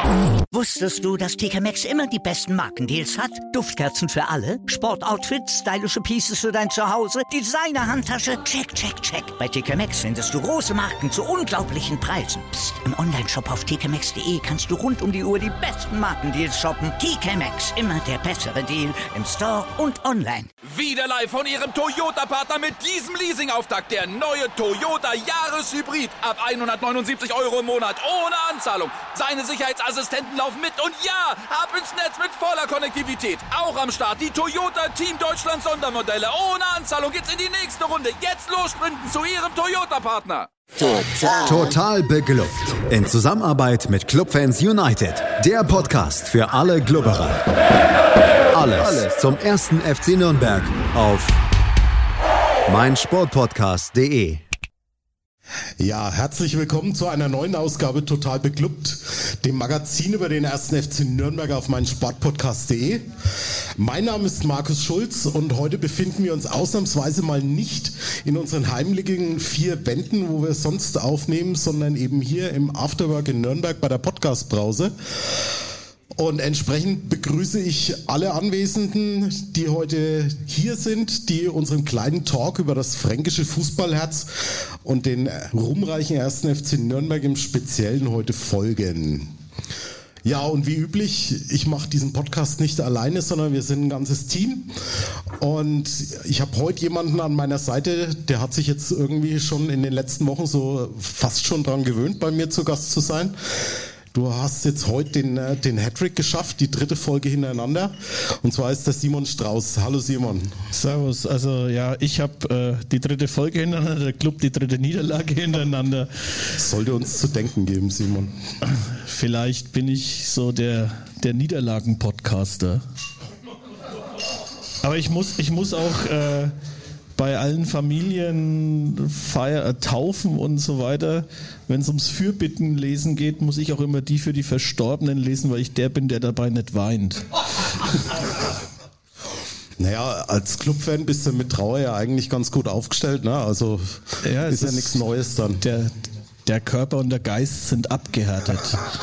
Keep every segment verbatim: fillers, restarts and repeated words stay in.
Wusstest du, dass T K Maxx immer die besten Markendeals hat? Duftkerzen für alle, Sportoutfits, stylische Pieces für dein Zuhause, Designer-Handtasche, check, check, check. Bei T K Maxx findest du große Marken zu unglaublichen Preisen. Psst. Im Onlineshop auf t k maxx punkt d e kannst du rund um die Uhr die besten Markendeals shoppen. T K Maxx, immer der bessere Deal im Store und online. Wieder live von Ihrem Toyota-Partner mit diesem Leasing-Auftakt. Der neue Toyota Jahreshybrid. Ab hundertneunundsiebzig Euro im Monat. Ohne Anzahlung. Seine Sicherheitsassistenten laufen mit. Und ja, ab ins Netz mit voller Konnektivität. Auch am Start die Toyota Team Deutschland Sondermodelle. Ohne Anzahlung geht's in die nächste Runde. Jetzt los sprinten zu Ihrem Toyota-Partner. Total. Total beglückt. In Zusammenarbeit mit Clubfans United. Der Podcast für alle Glubberer. Alles, Alles zum ersten F C Nürnberg auf meinsportpodcast punkt de. Ja, herzlich willkommen zu einer neuen Ausgabe Total beglückt, dem Magazin über den ersten F C Nürnberg auf meinsportpodcast punkt de. Mein Name ist Markus Schulz und heute befinden wir uns ausnahmsweise mal nicht in unseren heimlichen vier Wänden, wo wir sonst aufnehmen, sondern eben hier im Afterwork in Nürnberg bei der Podcast-Brause. Und entsprechend begrüße ich alle Anwesenden, die heute hier sind, die unserem kleinen Talk über das fränkische Fußballherz und den ruhmreichen ersten F C Nürnberg im Speziellen heute folgen. Ja, und wie üblich, ich mache diesen Podcast nicht alleine, sondern wir sind ein ganzes Team. Und ich habe heute jemanden an meiner Seite, der hat sich jetzt irgendwie schon in den letzten Wochen so fast schon dran gewöhnt, bei mir zu Gast zu sein. Du hast jetzt heute den, den Hattrick geschafft, die dritte Folge hintereinander. Und zwar ist das Simon Strauß. Hallo Simon. Servus. Also ja, ich habe äh, die dritte Folge hintereinander, der Club die dritte Niederlage hintereinander. Das sollte uns zu denken geben, Simon. Vielleicht bin ich so der, der Niederlagen-Podcaster. Aber ich muss, ich muss auch äh, bei allen Familien, Feier, äh, Taufen und so weiter, wenn es ums Fürbittenlesen geht, muss ich auch immer die für die Verstorbenen lesen, weil ich der bin, der dabei nicht weint. Naja, als Clubfan bist du mit Trauer ja eigentlich ganz gut aufgestellt, ne? Also ja, ist ja nichts Neues dann. Der, der Körper und der Geist sind abgehärtet.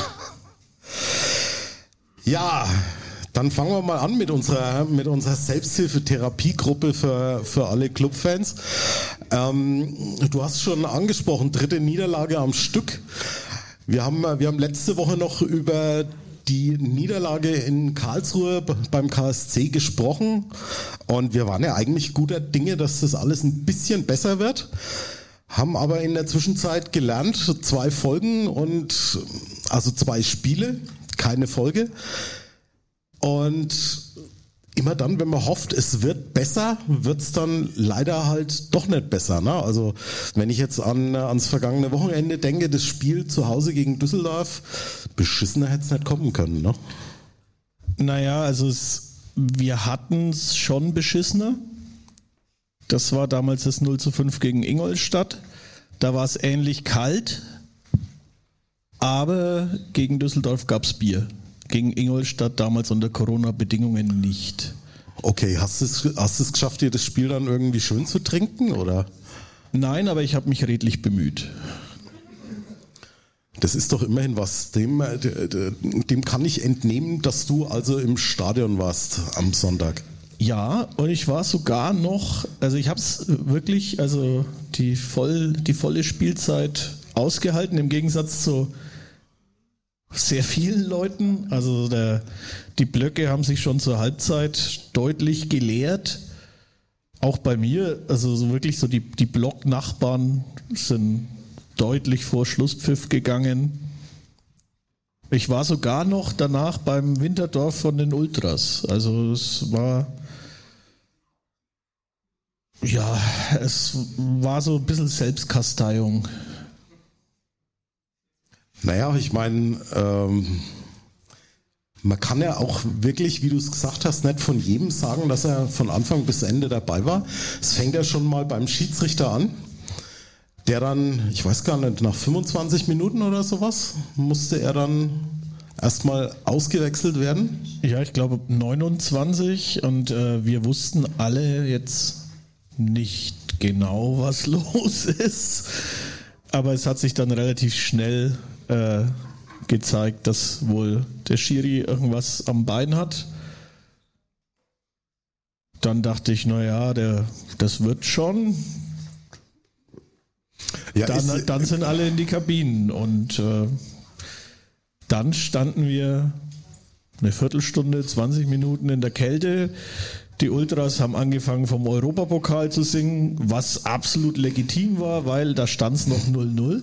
Ja, dann fangen wir mal an mit unserer, mit unserer Selbsthilfetherapiegruppe für, für alle Clubfans. Ähm, du hast schon angesprochen, dritte Niederlage am Stück. Wir haben, wir haben letzte Woche noch über die Niederlage in Karlsruhe beim K S C gesprochen und wir waren ja eigentlich guter Dinge, dass das alles ein bisschen besser wird. Haben aber in der Zwischenzeit gelernt, zwei Folgen und also zwei Spiele, keine Folge. Und immer dann, wenn man hofft, es wird besser, wird es dann leider halt doch nicht besser. Ne? Also wenn ich jetzt an ans vergangene Wochenende denke, das Spiel zu Hause gegen Düsseldorf, beschissener hätte es nicht kommen können. Ne? Naja, also es, wir hatten es schon beschissener. Das war damals das null zu fünf gegen Ingolstadt. Da war es ähnlich kalt, aber gegen Düsseldorf gab es Bier. Gegen Ingolstadt damals unter Corona-Bedingungen nicht. Okay, hast du es, hast du es geschafft, dir das Spiel dann irgendwie schön zu trinken, oder? Nein, aber ich habe mich redlich bemüht. Das ist doch immerhin was. Dem, dem kann ich entnehmen, dass du also im Stadion warst am Sonntag. Ja, und ich war sogar noch, also ich habe es wirklich, also die, voll, die volle Spielzeit ausgehalten, im Gegensatz zu sehr vielen Leuten. Also der, die Blöcke haben sich schon zur Halbzeit deutlich geleert. Auch bei mir, also so wirklich so die, die Blocknachbarn sind deutlich vor Schlusspfiff gegangen. Ich war sogar noch danach beim Winterdorf von den Ultras. Also es war, ja, es war so ein bisschen Selbstkasteiung. Naja, ich meine, ähm, man kann ja auch wirklich, wie du es gesagt hast, nicht von jedem sagen, dass er von Anfang bis Ende dabei war. Es fängt ja schon mal beim Schiedsrichter an, der dann, ich weiß gar nicht, nach fünfundzwanzig Minuten oder sowas, musste er dann erstmal ausgewechselt werden. Ja, ich glaube neunundzwanzig und äh, wir wussten alle jetzt nicht genau, was los ist. Aber es hat sich dann relativ schnell äh, gezeigt, dass wohl der Schiri irgendwas am Bein hat. Dann dachte ich, naja, der, das wird schon. Ja, dann, ist, dann sind alle in die Kabinen und äh, dann standen wir eine Viertelstunde, zwanzig Minuten in der Kälte. Die Ultras haben angefangen vom Europapokal zu singen, was absolut legitim war, weil da stand es noch null null.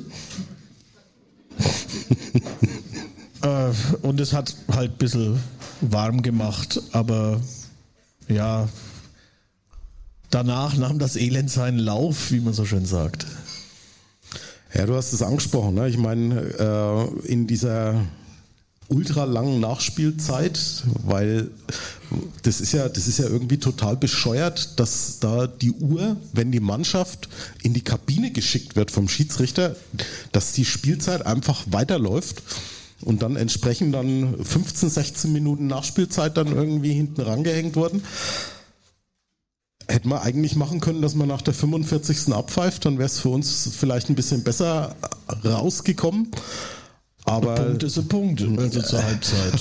äh, und es hat halt ein bisschen warm gemacht, aber ja, danach nahm das Elend seinen Lauf, wie man so schön sagt. Ja, du hast es angesprochen, ne? Ich meine, äh, in dieser ultra langen Nachspielzeit, weil das ist ja, das ist ja irgendwie total bescheuert, dass da die Uhr, wenn die Mannschaft in die Kabine geschickt wird vom Schiedsrichter, dass die Spielzeit einfach weiterläuft und dann entsprechend dann fünfzehn, sechzehn Minuten Nachspielzeit dann irgendwie hinten rangehängt wurden. Hätte man eigentlich machen können, dass man nach der fünfundvierzigsten abpfeift, dann wäre es für uns vielleicht ein bisschen besser rausgekommen. Aber ein Punkt ist ein Punkt, also zur Halbzeit.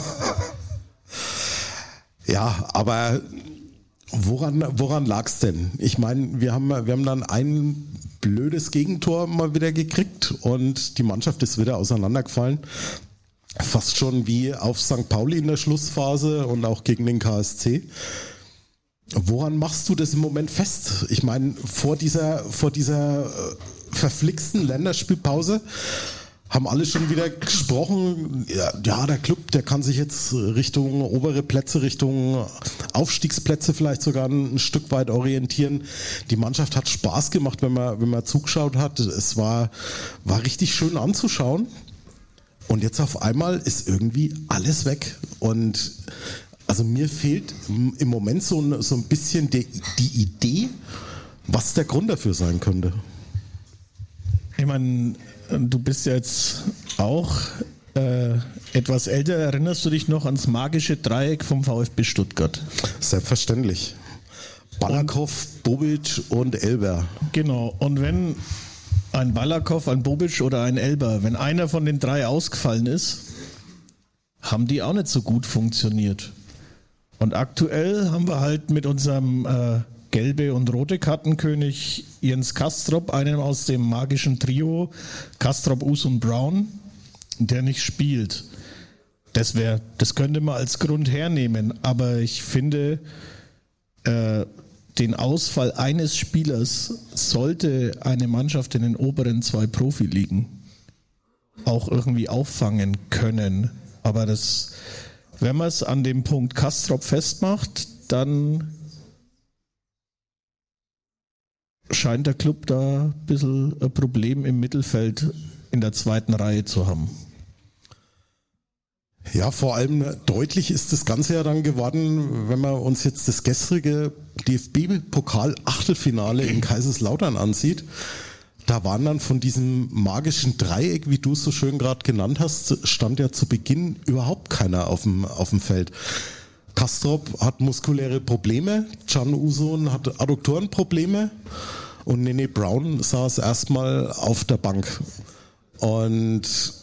Ja, aber woran, woran lag es denn? Ich meine, wir haben, wir haben dann ein blödes Gegentor mal wieder gekriegt und die Mannschaft ist wieder auseinandergefallen. Fast schon wie auf Sankt Pauli in der Schlussphase und auch gegen den K S C. Woran machst du das im Moment fest? Ich meine, vor dieser, vor dieser verflixten Länderspielpause haben alle schon wieder gesprochen, ja, ja, der Club, der kann sich jetzt Richtung obere Plätze, Richtung Aufstiegsplätze vielleicht sogar ein Stück weit orientieren. Die Mannschaft hat Spaß gemacht, wenn man, wenn man zugeschaut hat. Es war, war richtig schön anzuschauen. Und jetzt auf einmal ist irgendwie alles weg. Und also mir fehlt im Moment so ein, so ein bisschen die, die Idee, was der Grund dafür sein könnte. Ich meine, du bist jetzt auch äh, etwas älter. Erinnerst du dich noch ans magische Dreieck vom VfB Stuttgart? Selbstverständlich. Balakow, Bobic und Elber. Genau. Und wenn ein Balakow, ein Bobic oder ein Elber, wenn einer von den drei ausgefallen ist, haben die auch nicht so gut funktioniert. Und aktuell haben wir halt mit unserem äh, gelbe und rote Kartenkönig Jens Kastrop, einem aus dem magischen Trio Kastrop, Us und Brown, der nicht spielt. Das wäre, das könnte man als Grund hernehmen, aber ich finde, äh, den Ausfall eines Spielers sollte eine Mannschaft in den oberen zwei Profiligen auch irgendwie auffangen können. Aber das, wenn man es an dem Punkt Kastrop festmacht, dann scheint der Club da ein bisschen ein Problem im Mittelfeld in der zweiten Reihe zu haben. Ja, vor allem deutlich ist das Ganze ja dann geworden, wenn man uns jetzt das gestrige D F B-Pokal-Achtelfinale in Kaiserslautern ansieht. Da waren dann von diesem magischen Dreieck, wie du es so schön gerade genannt hast, stand ja zu Beginn überhaupt keiner auf dem, auf dem Feld. Kastrop hat muskuläre Probleme, Can Usun hat Adduktorenprobleme und Nene Brown saß erstmal auf der Bank. Und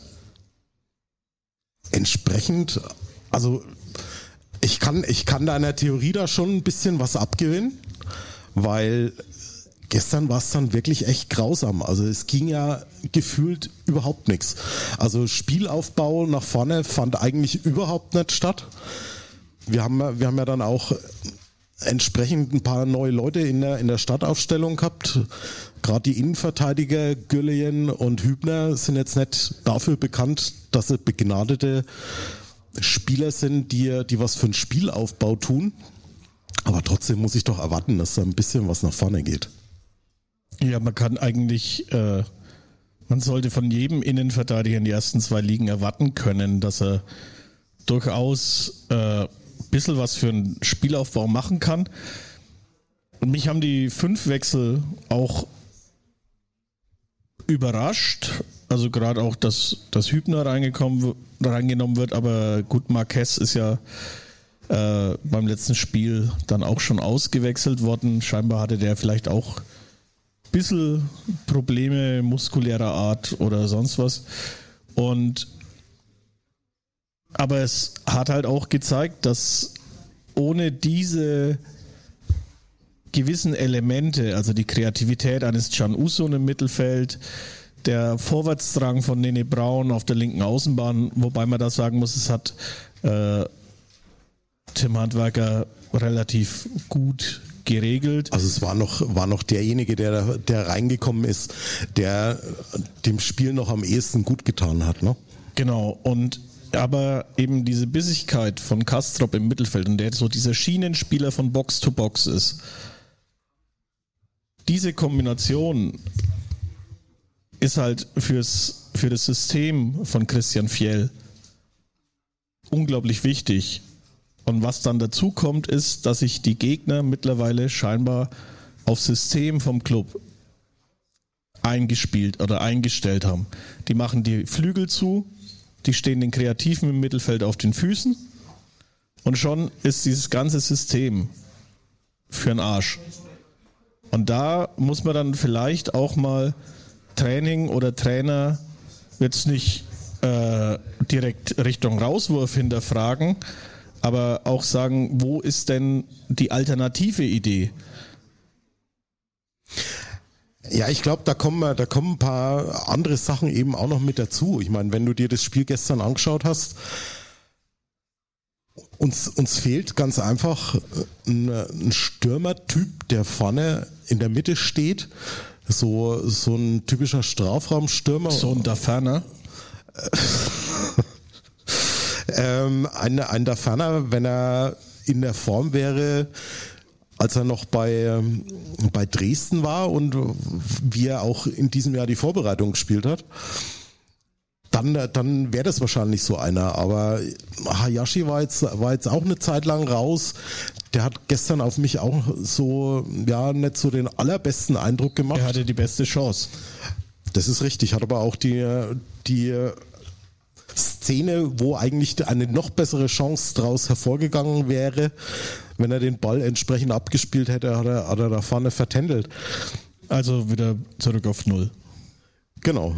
entsprechend, also ich kann, ich kann deiner Theorie da schon ein bisschen was abgewinnen, weil gestern war es dann wirklich echt grausam. Also es ging ja gefühlt überhaupt nichts. Also Spielaufbau nach vorne fand eigentlich überhaupt nicht statt. Wir haben, wir haben ja dann auch entsprechend ein paar neue Leute in der, in der Startaufstellung gehabt. Gerade die Innenverteidiger Gürleyen und Hübner sind jetzt nicht dafür bekannt, dass sie begnadete Spieler sind, die, die was für einen Spielaufbau tun. Aber trotzdem muss ich doch erwarten, dass da ein bisschen was nach vorne geht. Ja, man kann eigentlich, äh, man sollte von jedem Innenverteidiger in die ersten zwei Ligen erwarten können, dass er durchaus äh, ein bisschen was für einen Spielaufbau machen kann. Und mich haben die fünf Wechsel auch überrascht. Also gerade auch, dass, dass Hübner reingekommen, reingenommen wird, aber gut, Marquez ist ja äh, beim letzten Spiel dann auch schon ausgewechselt worden. Scheinbar hatte der vielleicht auch ein bisschen Probleme muskulärer Art oder sonst was. Und Aber es hat halt auch gezeigt, dass ohne diese gewissen Elemente, also die Kreativität eines Can Uzun im Mittelfeld, der Vorwärtsdrang von Nene Braun auf der linken Außenbahn, wobei man da sagen muss, es hat äh, Tim Handwerker relativ gut geregelt. Also es war noch, war noch derjenige, der, der reingekommen ist, der dem Spiel noch am ehesten gut getan hat, ne? Genau, und aber eben diese Bissigkeit von Kastrop im Mittelfeld und der so dieser Schienenspieler von Box to Box ist, diese Kombination ist halt fürs, für das System von Christian Fjell unglaublich wichtig. Und was dann dazu kommt, ist, dass sich die Gegner mittlerweile scheinbar aufs System vom Club eingespielt oder eingestellt haben. Die machen die Flügel zu, die stehen den Kreativen im Mittelfeld auf den Füßen und schon ist dieses ganze System für den Arsch. Und da muss man dann vielleicht auch mal Training oder Trainer jetzt nicht äh, direkt Richtung Rauswurf hinterfragen, aber auch sagen, wo ist denn die alternative Idee? Ja, ich glaube, da kommen, da kommen ein paar andere Sachen eben auch noch mit dazu. Ich meine, wenn du dir das Spiel gestern angeschaut hast, uns, uns fehlt ganz einfach ein, ein Stürmertyp, der vorne in der Mitte steht. So, so ein typischer Strafraumstürmer. So ein Daferner. ähm, ein, ein Daferner, wenn er in der Form wäre, als er noch bei, bei Dresden war und wie er auch in diesem Jahr die Vorbereitung gespielt hat, dann, dann wäre das wahrscheinlich so einer. Aber Hayashi war jetzt, war jetzt auch eine Zeit lang raus. Der hat gestern auf mich auch so, ja, nicht so den allerbesten Eindruck gemacht. Er hatte die beste Chance. Das ist richtig, hat aber auch die, die Szene, wo eigentlich eine noch bessere Chance draus hervorgegangen wäre, wenn er den Ball entsprechend abgespielt hätte, hat er, hat er da vorne vertändelt. Also wieder zurück auf Null. Genau.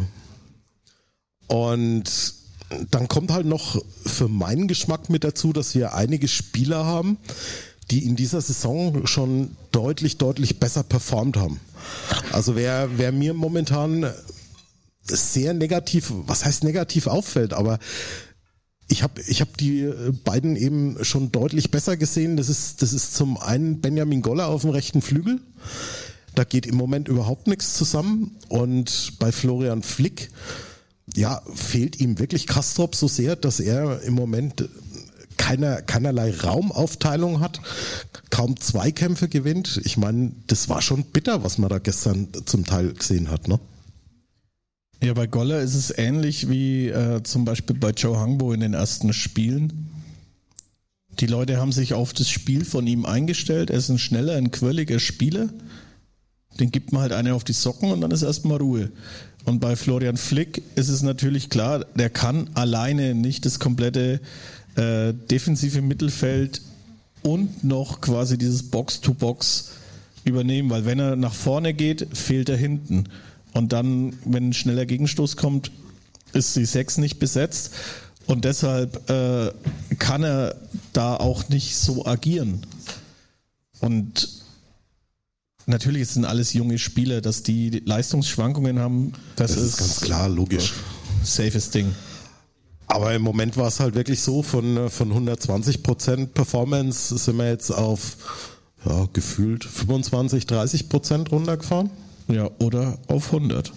Und dann kommt halt noch für meinen Geschmack mit dazu, dass wir einige Spieler haben, die in dieser Saison schon deutlich, deutlich besser performt haben. Also wer, wer mir momentan sehr negativ, was heißt negativ auffällt, aber ich habe ich hab die beiden eben schon deutlich besser gesehen. Das ist, das ist zum einen Benjamin Goller auf dem rechten Flügel. Da geht im Moment überhaupt nichts zusammen. Und bei Florian Flick, ja, fehlt ihm wirklich Kastrop so sehr, dass er im Moment keiner, keinerlei Raumaufteilung hat, kaum Zweikämpfe gewinnt. Ich meine, das war schon bitter, was man da gestern zum Teil gesehen hat, ne? Ja, bei Goller ist es ähnlich wie äh, zum Beispiel bei Joe Hangbo in den ersten Spielen. Die Leute haben sich auf das Spiel von ihm eingestellt. Er ist ein schneller, ein quirliger Spieler. Den gibt man halt eine auf die Socken und dann ist erstmal Ruhe. Und bei Florian Flick ist es natürlich klar, der kann alleine nicht das komplette äh, defensive Mittelfeld und noch quasi dieses Box-to-Box übernehmen, weil wenn er nach vorne geht, fehlt er hinten. Und dann, wenn ein schneller Gegenstoß kommt, ist die sechs nicht besetzt. Und deshalb äh, kann er da auch nicht so agieren. Und natürlich sind alles junge Spieler, dass die Leistungsschwankungen haben. Das, das ist, ist ganz klar, logisch. Safes Ding. Aber im Moment war es halt wirklich so, von, von hundertzwanzig Prozent Performance sind wir jetzt auf ja, gefühlt fünfundzwanzig, dreißig Prozent runtergefahren. Ja, oder auf hundert.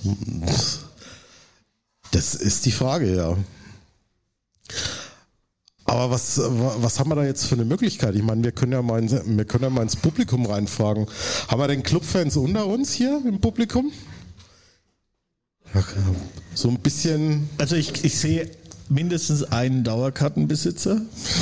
Das ist die Frage, ja. Aber was, was haben wir da jetzt für eine Möglichkeit? Ich meine, wir können ja mal, in, wir können ja mal ins Publikum reinfragen. Haben wir denn Clubfans unter uns hier im Publikum? So ein bisschen. Also ich, ich sehe mindestens einen Dauerkartenbesitzer.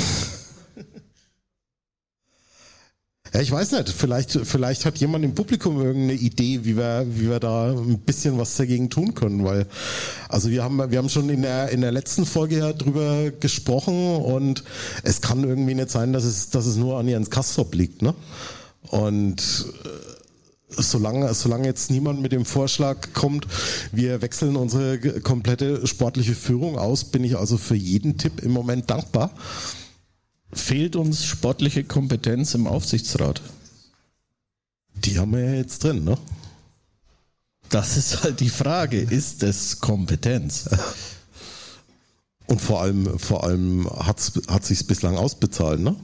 Ja, ich weiß nicht, vielleicht, vielleicht hat jemand im Publikum irgendeine Idee, wie wir, wie wir da ein bisschen was dagegen tun können, weil, also wir haben, wir haben schon in der, in der letzten Folge ja drüber gesprochen und es kann irgendwie nicht sein, dass es, dass es nur an Jens Kastrop liegt, ne? Und solange, solange jetzt niemand mit dem Vorschlag kommt, wir wechseln unsere komplette sportliche Führung aus, bin ich also für jeden Tipp im Moment dankbar. Fehlt uns sportliche Kompetenz im Aufsichtsrat? Die haben wir ja jetzt drin, ne? Das ist halt die Frage. Ist es Kompetenz? Und vor allem, vor allem hat's, hat sich's bislang ausbezahlt, ne?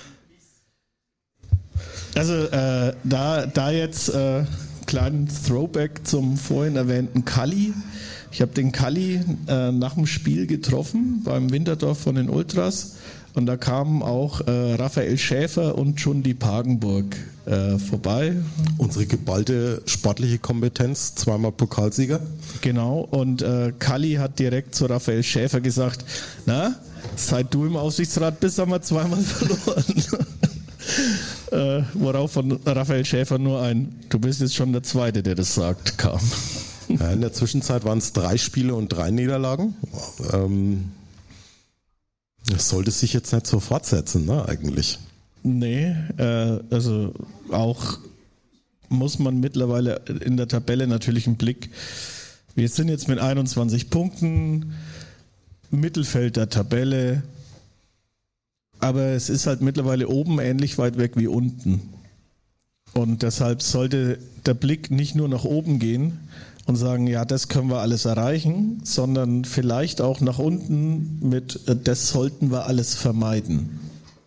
Also äh, da, da jetzt äh, kleinen Throwback zum vorhin erwähnten Kalli. Ich habe den Kalli äh, nach dem Spiel getroffen beim Winterdorf von den Ultras und da kamen auch äh, Raphael Schäfer und Schundi Pagenburg äh, vorbei. Unsere geballte sportliche Kompetenz, zweimal Pokalsieger. Genau, und äh, Kalli hat direkt zu Raphael Schäfer gesagt, na, seit du im Aufsichtsrat bist, haben wir zweimal verloren. Äh, worauf von Raphael Schäfer nur ein, du bist jetzt schon der Zweite, der das sagt, kam. Ja, in der Zwischenzeit waren es drei Spiele und drei Niederlagen. Ähm, das sollte sich jetzt nicht so fortsetzen, ne, eigentlich. Nee, äh, also auch muss man mittlerweile in der Tabelle natürlich einen Blick. Wir sind jetzt mit einundzwanzig Punkten, Mittelfeld der Tabelle. Aber es ist halt mittlerweile oben ähnlich weit weg wie unten. Und deshalb sollte der Blick nicht nur nach oben gehen und sagen, ja, das können wir alles erreichen, sondern vielleicht auch nach unten mit, das sollten wir alles vermeiden.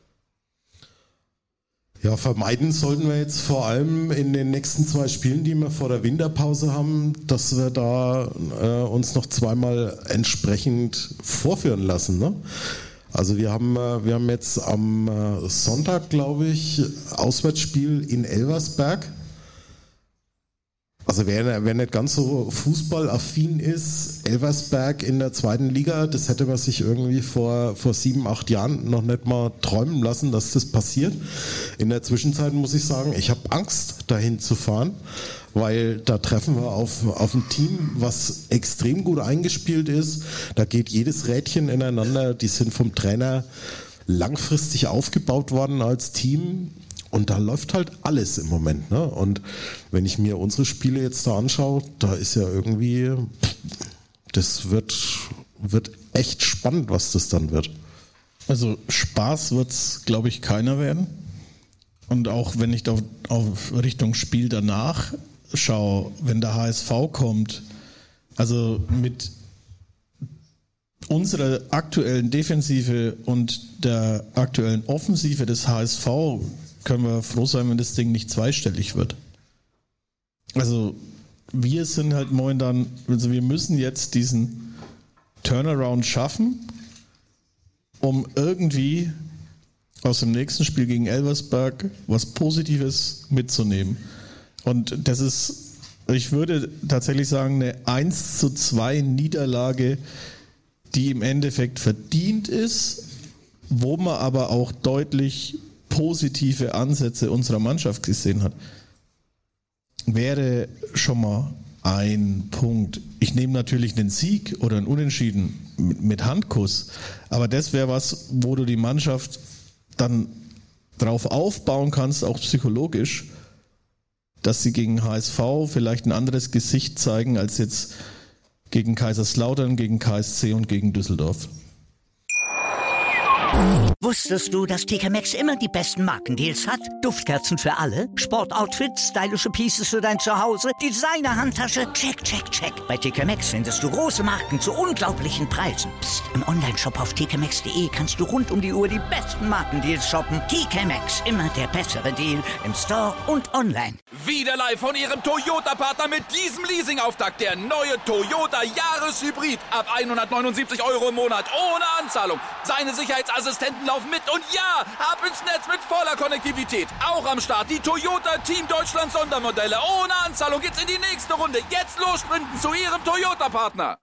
Ja, vermeiden sollten wir jetzt vor allem in den nächsten zwei Spielen, die wir vor der Winterpause haben, dass wir da äh, uns noch zweimal entsprechend vorführen lassen, ne? Also wir haben, wir haben jetzt am Sonntag, glaube ich, Auswärtsspiel in Elversberg. Also wer, wer nicht ganz so fußballaffin ist, Elversberg in der zweiten Liga, das hätte man sich irgendwie vor, vor sieben, acht Jahren noch nicht mal träumen lassen, dass das passiert. In der Zwischenzeit muss ich sagen, ich habe Angst, dahin zu fahren, weil da treffen wir auf, auf ein Team, was extrem gut eingespielt ist. Da geht jedes Rädchen ineinander. Die sind vom Trainer langfristig aufgebaut worden als Team. Und da läuft halt alles im Moment, ne? Und wenn ich mir unsere Spiele jetzt da anschaue, da ist ja irgendwie, das wird, wird echt spannend, was das dann wird. Also Spaß wird es, glaube ich, keiner werden. Und auch wenn ich auf, auf Richtung Spiel danach schaue, wenn der H S V kommt, also mit unserer aktuellen Defensive und der aktuellen Offensive des H S V können wir froh sein, wenn das Ding nicht zweistellig wird. Also wir sind halt momentan, also wir müssen jetzt diesen Turnaround schaffen, um irgendwie aus dem nächsten Spiel gegen Elversberg was Positives mitzunehmen. Und das ist, ich würde tatsächlich sagen, eine eins zu zwei Niederlage, die im Endeffekt verdient ist, wo man aber auch deutlich positive Ansätze unserer Mannschaft gesehen hat. Wäre schon mal ein Punkt. Ich nehme natürlich einen Sieg oder einen Unentschieden mit Handkuss, aber das wäre was, wo du die Mannschaft dann drauf aufbauen kannst, auch psychologisch, dass sie gegen H S V vielleicht ein anderes Gesicht zeigen als jetzt gegen Kaiserslautern, gegen K S C und gegen Düsseldorf. Wusstest du, dass T K Maxx immer die besten Markendeals hat? Duftkerzen für alle, Sportoutfits, stylische Pieces für dein Zuhause, Designer-Handtasche, check, check, check. Bei T K Maxx findest du große Marken zu unglaublichen Preisen. Psst. Im Onlineshop auf t k maxx punkt d e kannst du rund um die Uhr die besten Markendeals shoppen. T K Maxx, immer der bessere Deal im Store und online. Wieder live von ihrem Toyota-Partner mit diesem Leasing-Auftakt. Der neue Toyota Jahreshybrid. Ab hundertneunundsiebzig Euro im Monat ohne Anzahlung. Seine Sicherheitsassistenten laufen mit und ja, ab ins Netz mit voller Konnektivität. Auch am Start die Toyota Team Deutschland Sondermodelle. Ohne Anzahlung geht's in die nächste Runde. Jetzt los sprinten zu ihrem Toyota-Partner.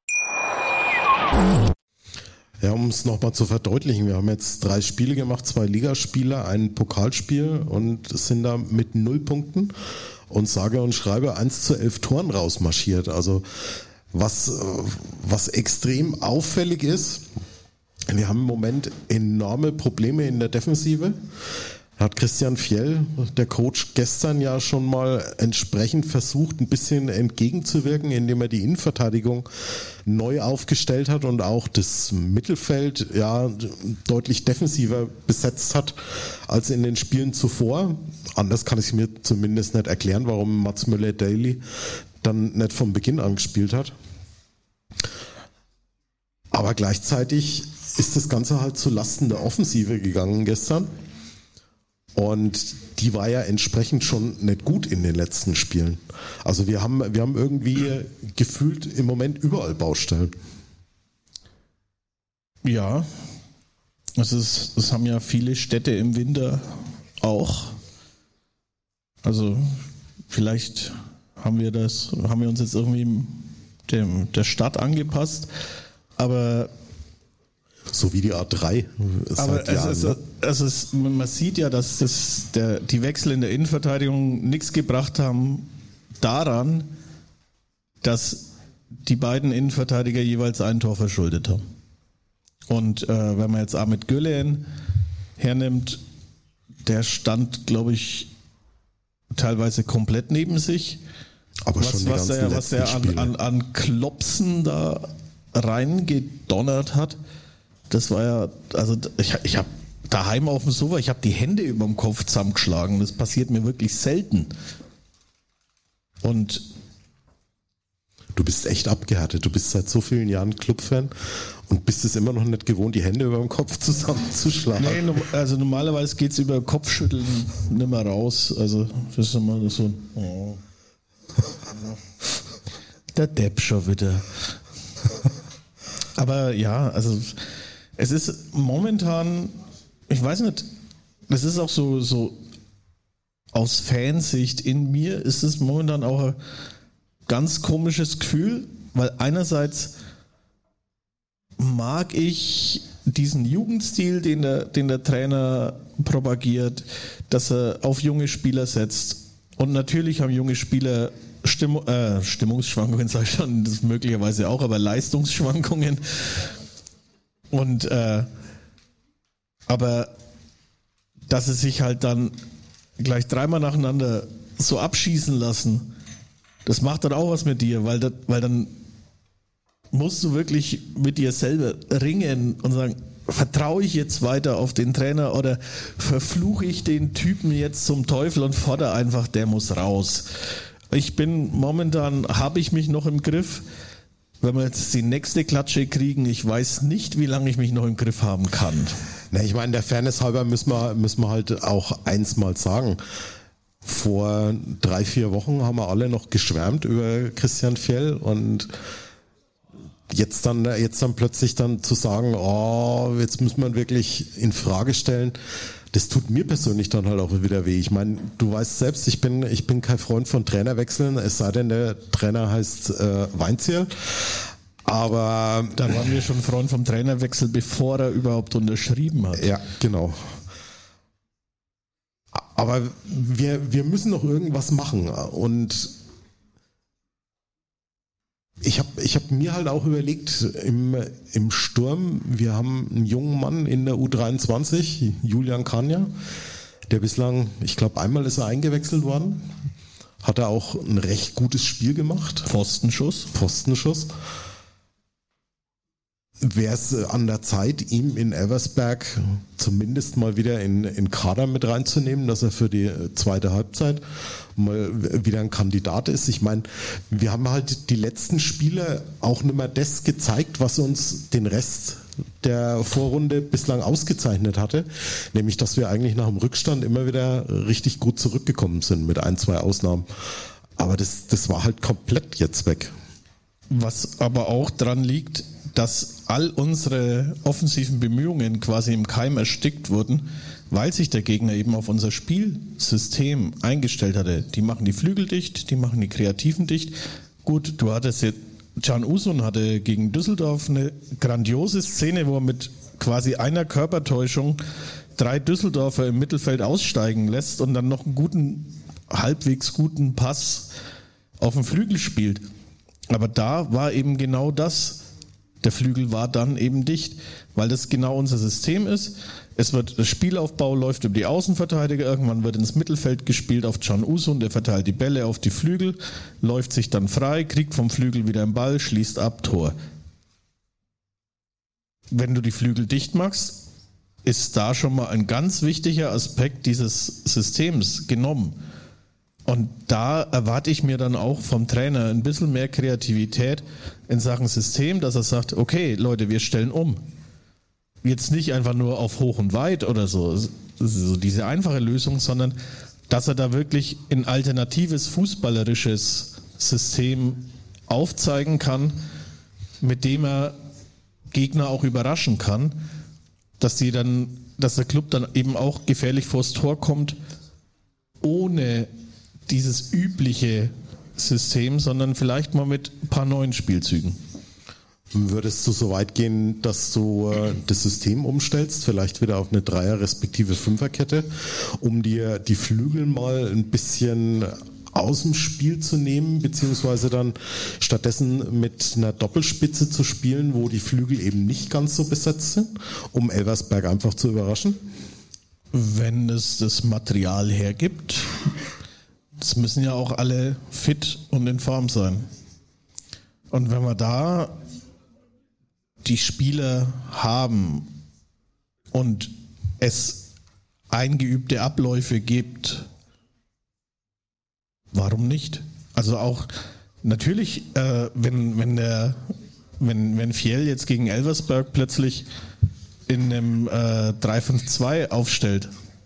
Ja, um es nochmal zu verdeutlichen, wir haben jetzt drei Spiele gemacht, zwei Ligaspiele, ein Pokalspiel und sind da mit null Punkten und sage und schreibe eins zu elf Toren rausmarschiert. Also was, was extrem auffällig ist, wir haben im Moment enorme Probleme in der Defensive. hat Christian Fjell, der Coach, gestern ja schon mal entsprechend versucht, ein bisschen entgegenzuwirken, indem er die Innenverteidigung neu aufgestellt hat und auch das Mittelfeld ja deutlich defensiver besetzt hat als in den Spielen zuvor. Anders kann ich mir zumindest nicht erklären, warum Mats Möller-Daly dann nicht von Beginn an gespielt hat. Aber gleichzeitig ist das Ganze halt zu Lasten der Offensive gegangen gestern. Und die war ja entsprechend schon nicht gut in den letzten Spielen. Also wir haben, wir haben irgendwie gefühlt im Moment überall Baustellen. Ja, es ist, es haben ja viele Städte im Winter auch. Also vielleicht haben wir das, haben wir uns jetzt irgendwie dem, der Stadt angepasst, aber so wie die A drei. Aber es, Jahren, es, ne? es ist, man sieht ja, dass das, der, die Wechsel in der Innenverteidigung nichts gebracht haben daran, dass die beiden Innenverteidiger jeweils ein Tor verschuldet haben. Und äh, wenn man jetzt Ahmet Gülen hernimmt, der stand, glaube ich, teilweise komplett neben sich. Aber was, schon die was ganzen der, was der an, an, an Klopsen da reingedonnert hat, das war ja, also ich, ich habe daheim auf dem Sofa, ich habe die Hände über dem Kopf zusammengeschlagen. Das passiert mir wirklich selten. Und du bist echt abgehärtet. Du bist seit so vielen Jahren Clubfan und bist es immer noch nicht gewohnt, die Hände über dem Kopf zusammenzuschlagen. Nee, also normalerweise geht es über Kopfschütteln nicht mehr raus. Also das ist immer so ein oh. Der Depp schon wieder. Aber ja, also es ist momentan, ich weiß nicht, es ist auch so, so aus Fansicht in mir ist es momentan auch ein ganz komisches Gefühl, weil einerseits mag ich diesen Jugendstil, den der, den der Trainer propagiert, dass er auf junge Spieler setzt. Und natürlich haben junge Spieler Stimm, äh, Stimmungsschwankungen, sage ich schon, das möglicherweise auch, aber Leistungsschwankungen. Und äh, aber dass sie sich halt dann gleich dreimal nacheinander so abschießen lassen, das macht dann auch was mit dir, weil, das, weil dann musst du wirklich mit dir selber ringen und sagen, vertraue ich jetzt weiter auf den Trainer oder verfluche ich den Typen jetzt zum Teufel und fordere einfach, der muss raus. Ich bin momentan, habe ich mich noch im Griff. Wenn wir jetzt die nächste Klatsche kriegen, ich weiß nicht, wie lange ich mich noch im Griff haben kann. Na, ich meine, der Fairness halber müssen wir, müssen wir halt auch eins mal sagen. Vor drei, vier Wochen haben wir alle noch geschwärmt über Christian Fjell und jetzt dann, jetzt dann plötzlich dann zu sagen, oh, jetzt muss man wirklich in Frage stellen, das tut mir persönlich dann halt auch wieder weh. Ich meine, du weißt selbst, ich bin, ich bin kein Freund von Trainerwechseln, es sei denn, der Trainer heißt äh, Weinzierl. Aber da waren wir schon Freund vom Trainerwechsel, bevor er überhaupt unterschrieben hat. Ja, genau. Aber wir, wir müssen noch irgendwas machen. Und ich habe ich hab mir halt auch überlegt, im, im Sturm, wir haben einen jungen Mann in der U dreiundzwanzig, Julian Kania, der bislang, ich glaube einmal ist er eingewechselt worden, hat er auch ein recht gutes Spiel gemacht. Pfostenschuss. Pfostenschuss. Wäre es an der Zeit, ihm in Eversberg zumindest mal wieder in, in Kader mit reinzunehmen, dass er für die zweite Halbzeit mal wieder ein Kandidat ist. Ich meine, wir haben halt die letzten Spiele auch nicht mehr das gezeigt, was uns den Rest der Vorrunde bislang ausgezeichnet hatte, nämlich dass wir eigentlich nach dem Rückstand immer wieder richtig gut zurückgekommen sind, mit ein, zwei Ausnahmen. Aber das, das war halt komplett jetzt weg. Was aber auch dran liegt, dass all unsere offensiven Bemühungen quasi im Keim erstickt wurden, weil sich der Gegner eben auf unser Spielsystem eingestellt hatte. Die machen die Flügel dicht, die machen die Kreativen dicht. Gut, du hattest jetzt, Can Uzun hatte gegen Düsseldorf eine grandiose Szene, wo er mit quasi einer Körpertäuschung drei Düsseldorfer im Mittelfeld aussteigen lässt und dann noch einen guten, halbwegs guten Pass auf den Flügel spielt. Aber da war eben genau das, Der Flügel war dann eben dicht, weil das genau unser System ist. Es wird, der Spielaufbau läuft über die Außenverteidiger, irgendwann wird ins Mittelfeld gespielt auf Can Uzun, der verteilt die Bälle auf die Flügel, läuft sich dann frei, kriegt vom Flügel wieder einen Ball, schließt ab, Tor. Wenn du die Flügel dicht machst, ist da schon mal ein ganz wichtiger Aspekt dieses Systems genommen. Und da erwarte ich mir dann auch vom Trainer ein bisschen mehr Kreativität in Sachen System, dass er sagt, okay, Leute, wir stellen um. Jetzt nicht einfach nur auf hoch und weit oder so, so diese einfache Lösung, sondern dass er da wirklich ein alternatives fußballerisches System aufzeigen kann, mit dem er Gegner auch überraschen kann, dass die dann, dass der Club dann eben auch gefährlich vors Tor kommt, ohne dieses übliche System, sondern vielleicht mal mit ein paar neuen Spielzügen. Würdest du so weit gehen, dass du äh, das System umstellst, vielleicht wieder auf eine Dreier- respektive Fünferkette, um dir die Flügel mal ein bisschen aus dem Spiel zu nehmen, beziehungsweise dann stattdessen mit einer Doppelspitze zu spielen, wo die Flügel eben nicht ganz so besetzt sind, um Elversberg einfach zu überraschen? Wenn es das Material hergibt. Es müssen ja auch alle fit und in Form sein. Und wenn wir da die Spieler haben und es eingeübte Abläufe gibt, warum nicht? Also auch natürlich, äh, wenn wenn der wenn wenn Fjell jetzt gegen Elversberg plötzlich in einem äh, drei fünf zwei aufstellt,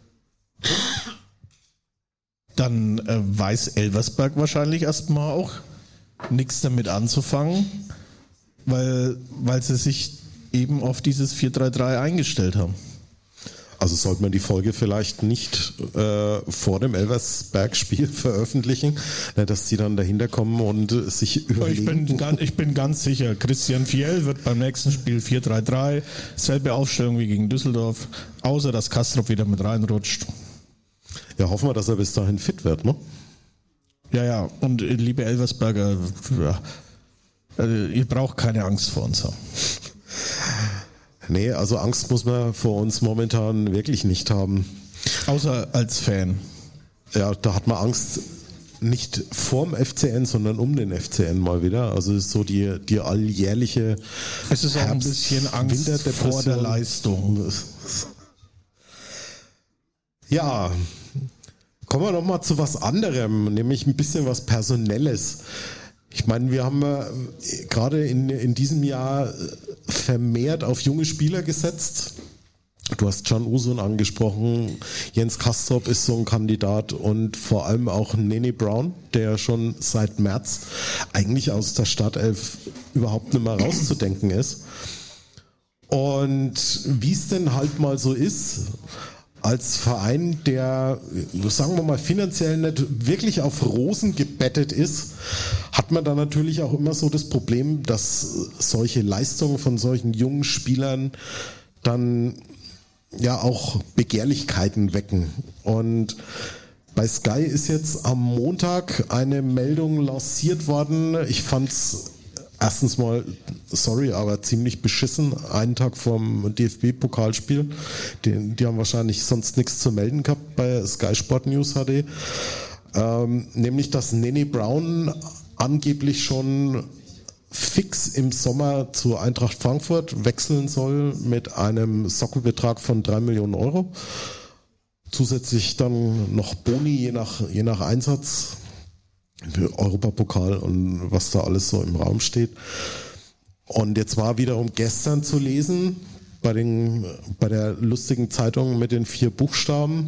dann äh, weiß Elversberg wahrscheinlich erstmal auch nichts damit anzufangen, weil, weil sie sich eben auf dieses vier drei drei eingestellt haben. Also sollte man die Folge vielleicht nicht äh, vor dem Elversberg-Spiel veröffentlichen, dass die dann dahinter kommen und sich überlegen. Ich bin, ich bin ganz sicher, Christian Fjell wird beim nächsten Spiel vier drei drei, selbe Aufstellung wie gegen Düsseldorf, außer dass Kastrop wieder mit reinrutscht. Ja, hoffen wir, dass er bis dahin fit wird, ne? Ja, ja, und äh, liebe Elversberger, ja, äh, ihr braucht keine Angst vor uns haben. Nee, also Angst muss man vor uns momentan wirklich nicht haben. Außer als Fan. Ja, da hat man Angst nicht vorm F C N, sondern um den F C N mal wieder. Also es ist so die, die alljährliche Es ist auch ein bisschen Angst vor der Leistung. Ja, kommen wir noch mal zu was anderem, nämlich ein bisschen was Personelles. Ich meine, wir haben äh, gerade in, in diesem Jahr vermehrt auf junge Spieler gesetzt. Du hast Can Uzun angesprochen, Jens Kastrop ist so ein Kandidat und vor allem auch Nene Brown, der schon seit März eigentlich aus der Startelf überhaupt nicht mehr rauszudenken ist. Und wie es denn halt mal so ist, als Verein, der, sagen wir mal, finanziell nicht wirklich auf Rosen gebettet ist, hat man da natürlich auch immer so das Problem, dass solche Leistungen von solchen jungen Spielern dann ja auch Begehrlichkeiten wecken. Und bei Sky ist jetzt am Montag eine Meldung lanciert worden. Ich fand's erstens mal, sorry, aber ziemlich beschissen, einen Tag vorm D F B-Pokalspiel. Die, die haben wahrscheinlich sonst nichts zu melden gehabt bei Sky Sport News H D. Ähm, nämlich, dass Nene Brown angeblich schon fix im Sommer zur Eintracht Frankfurt wechseln soll mit einem Sockelbetrag von drei Millionen Euro. Zusätzlich dann noch Boni je nach, je nach Einsatz. Europapokal und was da alles so im Raum steht. Und jetzt war wiederum gestern zu lesen bei, den, bei der lustigen Zeitung mit den vier Buchstaben,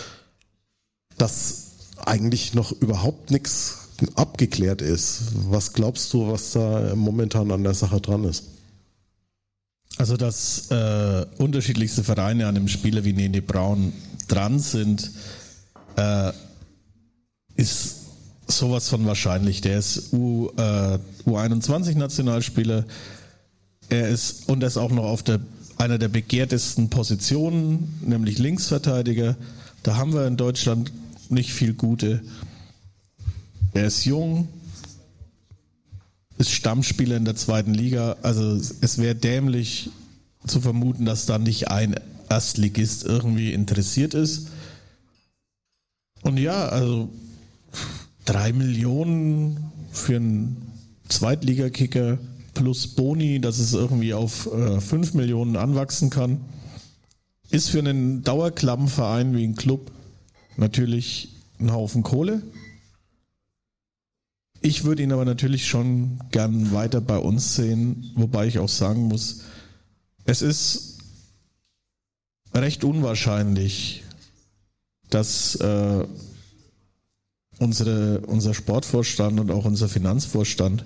dass eigentlich noch überhaupt nichts abgeklärt ist. Was glaubst du, was da momentan an der Sache dran ist? Also, dass äh, unterschiedlichste Vereine an einem Spieler wie Nene Brown dran sind, äh, ist sowas von wahrscheinlich. Der ist U, äh, U einundzwanzig Nationalspieler. Er ist und er ist auch noch auf der einer der begehrtesten Positionen, nämlich Linksverteidiger. Da haben wir in Deutschland nicht viel Gute. Er ist jung. ist Stammspieler in der zweiten Liga. Also es wäre dämlich zu vermuten, dass da nicht ein Erstligist irgendwie interessiert ist. Und ja, also drei Millionen für einen Zweitligakicker plus Boni, dass es irgendwie auf äh, fünf Millionen anwachsen kann, ist für einen Dauerklammenverein wie ein Club natürlich ein Haufen Kohle. Ich würde ihn aber natürlich schon gern weiter bei uns sehen, wobei ich auch sagen muss, es ist recht unwahrscheinlich, dass äh, unsere, unser Sportvorstand und auch unser Finanzvorstand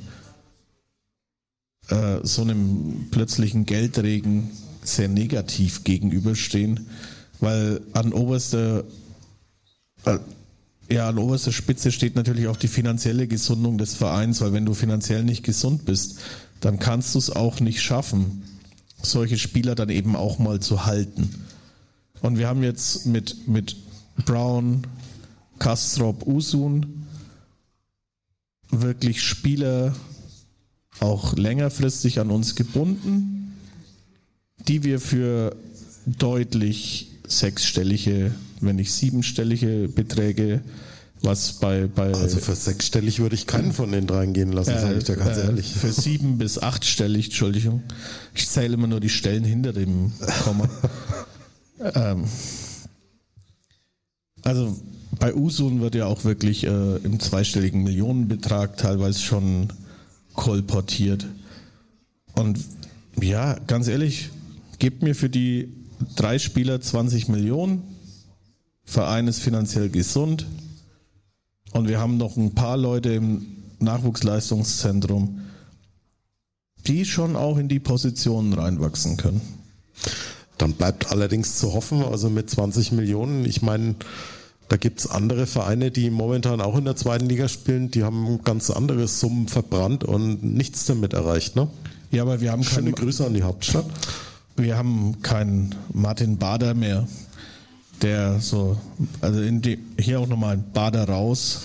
äh, so einem plötzlichen Geldregen sehr negativ gegenüberstehen, weil an oberster äh, ja, an oberster Spitze steht natürlich auch die finanzielle Gesundung des Vereins, weil wenn du finanziell nicht gesund bist, dann kannst du es auch nicht schaffen, solche Spieler dann eben auch mal zu halten. Und wir haben jetzt mit, mit Brown, Kastrop, Usun wirklich Spieler auch längerfristig an uns gebunden, die wir für deutlich sechsstellige, wenn nicht siebenstellige Beträge, was bei... bei also für sechsstellig würde ich keinen von den dreien gehen lassen, äh, sage ich dir ganz äh, ehrlich. Für sieben- bis achtstellig, Entschuldigung. Ich zähle immer nur die Stellen hinter dem Komma. ähm, also bei Usun wird ja auch wirklich äh, im zweistelligen Millionenbetrag teilweise schon kolportiert. Und ja, ganz ehrlich, gebt mir für die drei Spieler zwanzig Millionen, Verein ist finanziell gesund und wir haben noch ein paar Leute im Nachwuchsleistungszentrum, die schon auch in die Positionen reinwachsen können. Dann bleibt allerdings zu hoffen, also mit zwanzig Millionen, ich meine, da gibt es andere Vereine, die momentan auch in der zweiten Liga spielen, die haben ganz andere Summen verbrannt und nichts damit erreicht, ne? Ja, aber wir haben Schöne keine Grüße an die Hauptstadt. Wir haben keinen Martin Bader mehr, der so, also in die, hier auch nochmal ein Bader raus.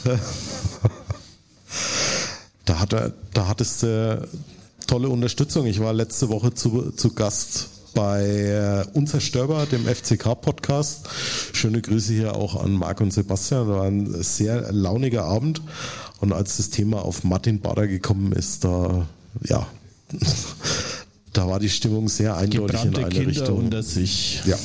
Da hat er, da hattest du tolle Unterstützung. Ich war letzte Woche zu, zu Gast bei Unzerstörbar, dem F C K-Podcast. Schöne Grüße hier auch an Marc und Sebastian. Das war ein sehr launiger Abend. Und als das Thema auf Martin Bader gekommen ist, da, ja, da war die Stimmung sehr eindeutig Gebrannte in eine Kinder Richtung. Unter sich. Ja.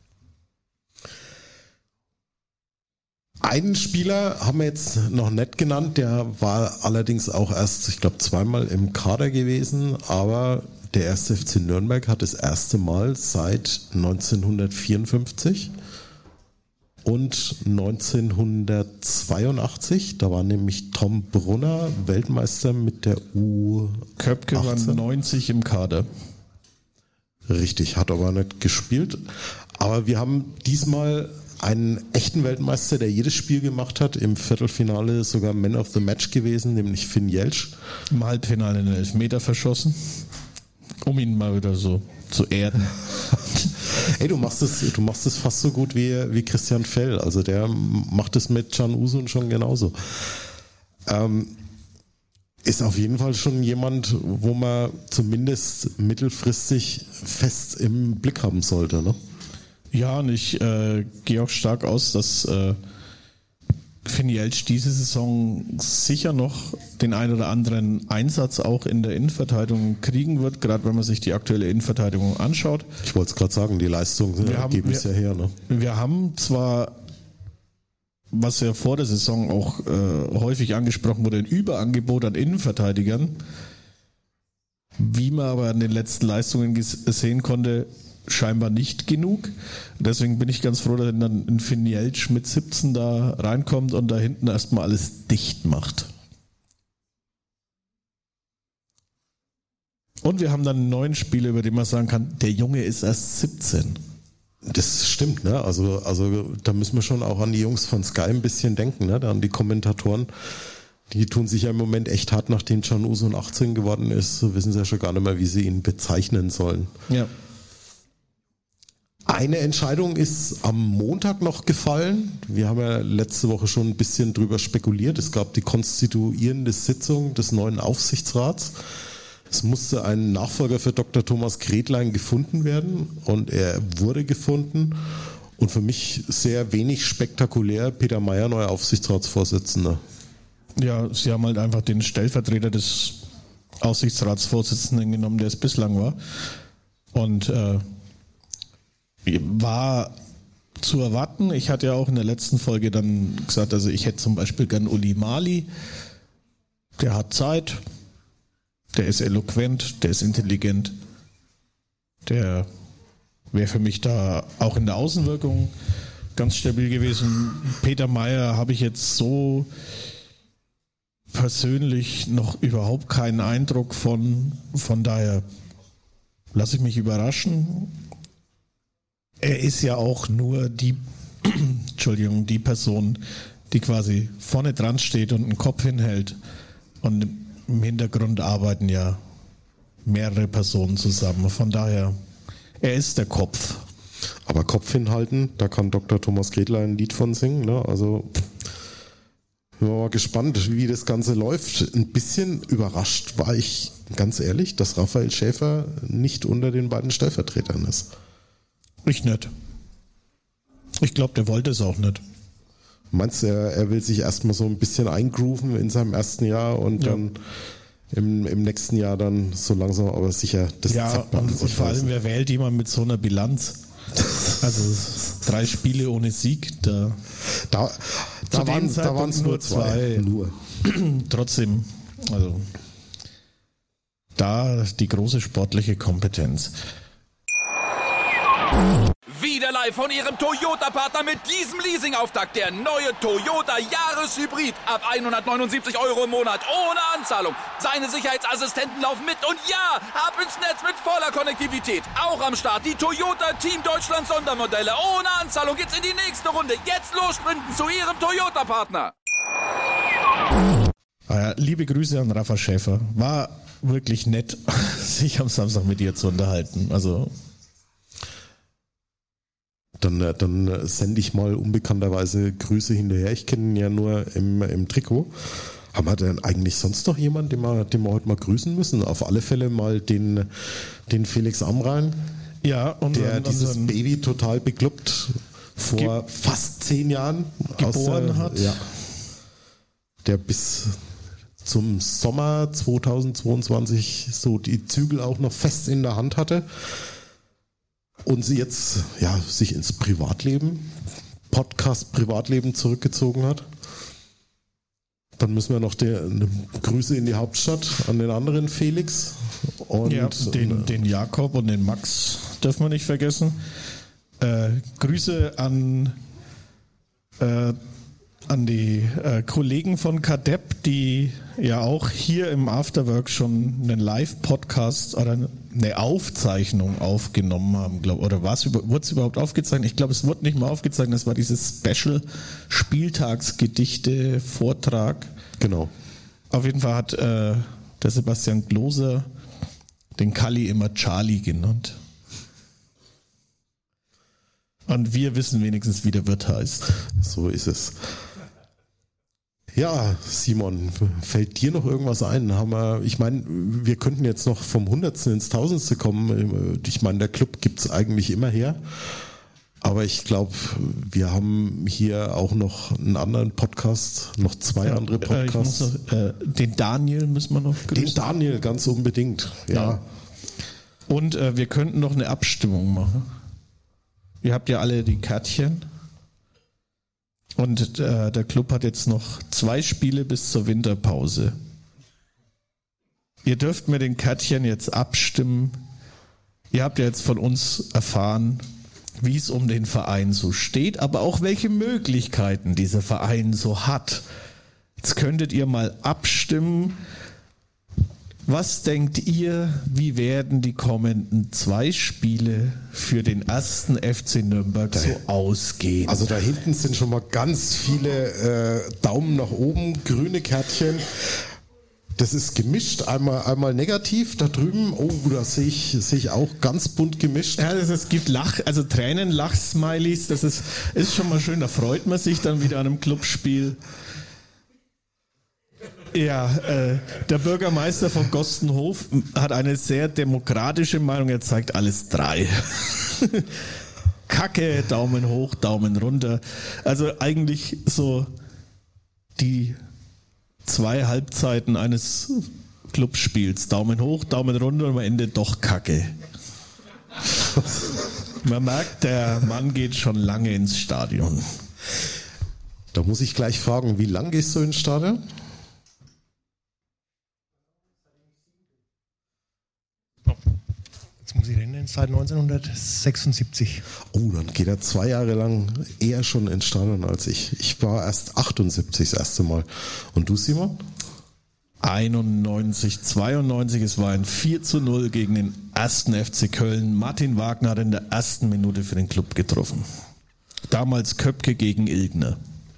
Einen Spieler haben wir jetzt noch nicht genannt, der war allerdings auch erst, ich glaube, zweimal im Kader gewesen, aber der erste F C Nürnberg hat das erste Mal seit neunzehnhundertvierundfünfzig und neunzehnhundertzweiundachtzig, da war nämlich Tom Brunner Weltmeister mit der U Köpke war neunzig im Kader. Richtig, hat aber nicht gespielt. Aber wir haben diesmal einen echten Weltmeister, der jedes Spiel gemacht hat, im Viertelfinale sogar Man of the Match gewesen, nämlich Finn Jelsch. Im Halbfinale einen Elfmeter verschossen, um ihn mal wieder so zu erden. Ey, du machst es, du machst es fast so gut wie, wie Christian Fell. Also der macht es mit Can Usun schon genauso. Ähm, ist auf jeden Fall schon jemand, wo man zumindest mittelfristig fest im Blick haben sollte, ne? Ja, und ich äh, gehe auch stark aus, dass äh, Finn Jelsch diese Saison sicher noch den ein oder anderen Einsatz auch in der Innenverteidigung kriegen wird, gerade wenn man sich die aktuelle Innenverteidigung anschaut. Ich wollte es gerade sagen, die Leistungen geben es ja her. Ne? Wir haben zwar, was ja vor der Saison auch äh, häufig angesprochen wurde, ein Überangebot an Innenverteidigern. Wie man aber an den letzten Leistungen ges- sehen konnte, scheinbar nicht genug. Deswegen bin ich ganz froh, dass dann ein Finn Jelsch mit siebzehn da reinkommt und da hinten erstmal alles dicht macht. Und wir haben dann einen neuen Spieler, über den man sagen kann, der Junge ist erst siebzehn. Das stimmt, ne? Also, also da müssen wir schon auch an die Jungs von Sky ein bisschen denken, ne? An die Kommentatoren. Die tun sich ja im Moment echt hart, nachdem Can Usun achtzehn geworden ist, wissen sie ja schon gar nicht mehr, wie sie ihn bezeichnen sollen. Ja. Eine Entscheidung ist am Montag noch gefallen. Wir haben ja letzte Woche schon ein bisschen drüber spekuliert. Es gab die konstituierende Sitzung des neuen Aufsichtsrats. Es musste ein Nachfolger für Doktor Thomas Gretlein gefunden werden und er wurde gefunden. Und für mich sehr wenig spektakulär, Peter Mayer, neuer Aufsichtsratsvorsitzender. Ja, sie haben halt einfach den Stellvertreter des Aufsichtsratsvorsitzenden genommen, der es bislang war. Und äh, war zu erwarten. Ich hatte ja auch in der letzten Folge dann gesagt, also ich hätte zum Beispiel gern Uli Mali. Der hat Zeit, der ist eloquent, der ist intelligent, der wäre für mich da auch in der Außenwirkung ganz stabil gewesen. Peter Mayer habe ich jetzt so persönlich noch überhaupt keinen Eindruck von. Von daher lasse ich mich überraschen. Er ist ja auch nur die, Entschuldigung, die Person, die quasi vorne dran steht und einen Kopf hinhält. Und im Hintergrund arbeiten ja mehrere Personen zusammen. Von daher, er ist der Kopf. Aber Kopf hinhalten, da kann Doktor Thomas Gretlein ein Lied von singen. Ne? Also bin mal gespannt, wie das Ganze läuft. Ein bisschen überrascht war ich, ganz ehrlich, dass Raphael Schäfer nicht unter den beiden Stellvertretern ist. Ich nicht. Ich glaube, der wollte es auch nicht. Meinst du, er, er will sich erstmal so ein bisschen eingrooven in seinem ersten Jahr und ja. dann im, im nächsten Jahr dann so langsam aber sicher das Ja, Zepter und, und vor allem, wer wählt jemand mit so einer Bilanz? Also drei Spiele ohne Sieg, da, da, da waren es nur zwei. zwei. Nur. Trotzdem, also da die große sportliche Kompetenz. Wieder live von Ihrem Toyota-Partner mit diesem Leasing-Auftakt. Der neue Toyota Jahreshybrid. Ab hundertneunundsiebzig Euro im Monat. Ohne Anzahlung. Seine Sicherheitsassistenten laufen mit. Und ja, ab ins Netz mit voller Konnektivität. Auch am Start die Toyota Team Deutschland Sondermodelle. Ohne Anzahlung geht's in die nächste Runde. Jetzt los sprinten zu Ihrem Toyota-Partner. Ja, liebe Grüße an Rafa Schäfer. War wirklich nett, sich am Samstag mit dir zu unterhalten. Also... Dann, dann sende ich mal unbekannterweise Grüße hinterher. Ich kenne ihn ja nur im, im Trikot. Haben wir denn eigentlich sonst noch jemanden, den wir, den wir heute mal grüßen müssen? Auf alle Fälle mal den, den Felix Amrain, ja, unseren, der dieses unseren Baby total bekloppt vor fast zehn Jahren geboren der, hat. Ja, der bis zum Sommer zweitausendzweiundzwanzig so die Zügel auch noch fest in der Hand hatte. Und sie jetzt ja, sich ins Privatleben, Podcast-Privatleben zurückgezogen hat. Dann müssen wir noch die, eine Grüße in die Hauptstadt an den anderen Felix. Und ja, den, den Jakob und den Max dürfen wir nicht vergessen. Äh, Grüße an, äh, an die äh, Kollegen von Kadepp, die ja auch hier im Afterwork schon einen Live-Podcast oder eine Aufzeichnung aufgenommen haben, glaube oder was wurde es überhaupt aufgezeichnet? Ich glaube, es wurde nicht mal aufgezeichnet, das war dieses Special Spieltagsgedichte Vortrag. Genau. Auf jeden Fall hat äh, der Sebastian Gloser den Kalli immer Charlie genannt. Und wir wissen wenigstens, wie der Wirt heißt. So ist es. Ja, Simon, fällt dir noch irgendwas ein? Haben wir, ich meine, wir könnten jetzt noch vom Hundertsten ins Tausendste kommen. Ich meine, der Club gibt es eigentlich immer her. Aber ich glaube, wir haben hier auch noch einen anderen Podcast, noch zwei ja, andere Podcasts. Noch, äh, den Daniel müssen wir noch grüßen. Den Daniel, ganz unbedingt, ja. ja. Und äh, wir könnten noch eine Abstimmung machen. Ihr habt ja alle die Kärtchen. Und äh, der Club hat jetzt noch zwei Spiele bis zur Winterpause. Ihr dürft mit den Kärtchen jetzt abstimmen. Ihr habt ja jetzt von uns erfahren, wie es um den Verein so steht, aber auch welche Möglichkeiten dieser Verein so hat. Jetzt könntet ihr mal abstimmen. Was denkt ihr, wie werden die kommenden zwei Spiele für den ersten F C Nürnberg so ausgehen? Also da hinten sind schon mal ganz viele äh, Daumen nach oben, grüne Kärtchen. das ist gemischt, einmal, einmal negativ da drüben. Oh, da sehe ich, sehe ich auch ganz bunt gemischt. Ja, das, es gibt Lach, also Tränen, Lachsmileys, das ist, ist schon mal schön, da freut man sich dann wieder an einem Clubspiel. Ja, äh, der Bürgermeister von Gostenhof hat eine sehr demokratische Meinung, er zeigt alles drei. Kacke, Daumen hoch, Daumen runter. Also eigentlich so die zwei Halbzeiten eines Clubspiels. Daumen hoch, Daumen runter und am Ende doch Kacke. Man merkt, der Mann geht schon lange ins Stadion. Da muss ich gleich fragen, wie lang gehst du ins Stadion? Jetzt muss ich rennen, seit neunzehnhundertsechsundsiebzig. Oh, dann geht er zwei Jahre lang eher schon ins Stadion als ich. Ich war erst achtundsiebzig das erste Mal. Und du, Simon? einundneunzig, zweiundneunzig, es war ein vier zu null gegen den ersten F C Köln. Martin Wagner hat in der ersten Minute für den Club getroffen. Damals Köpke gegen Ilgner.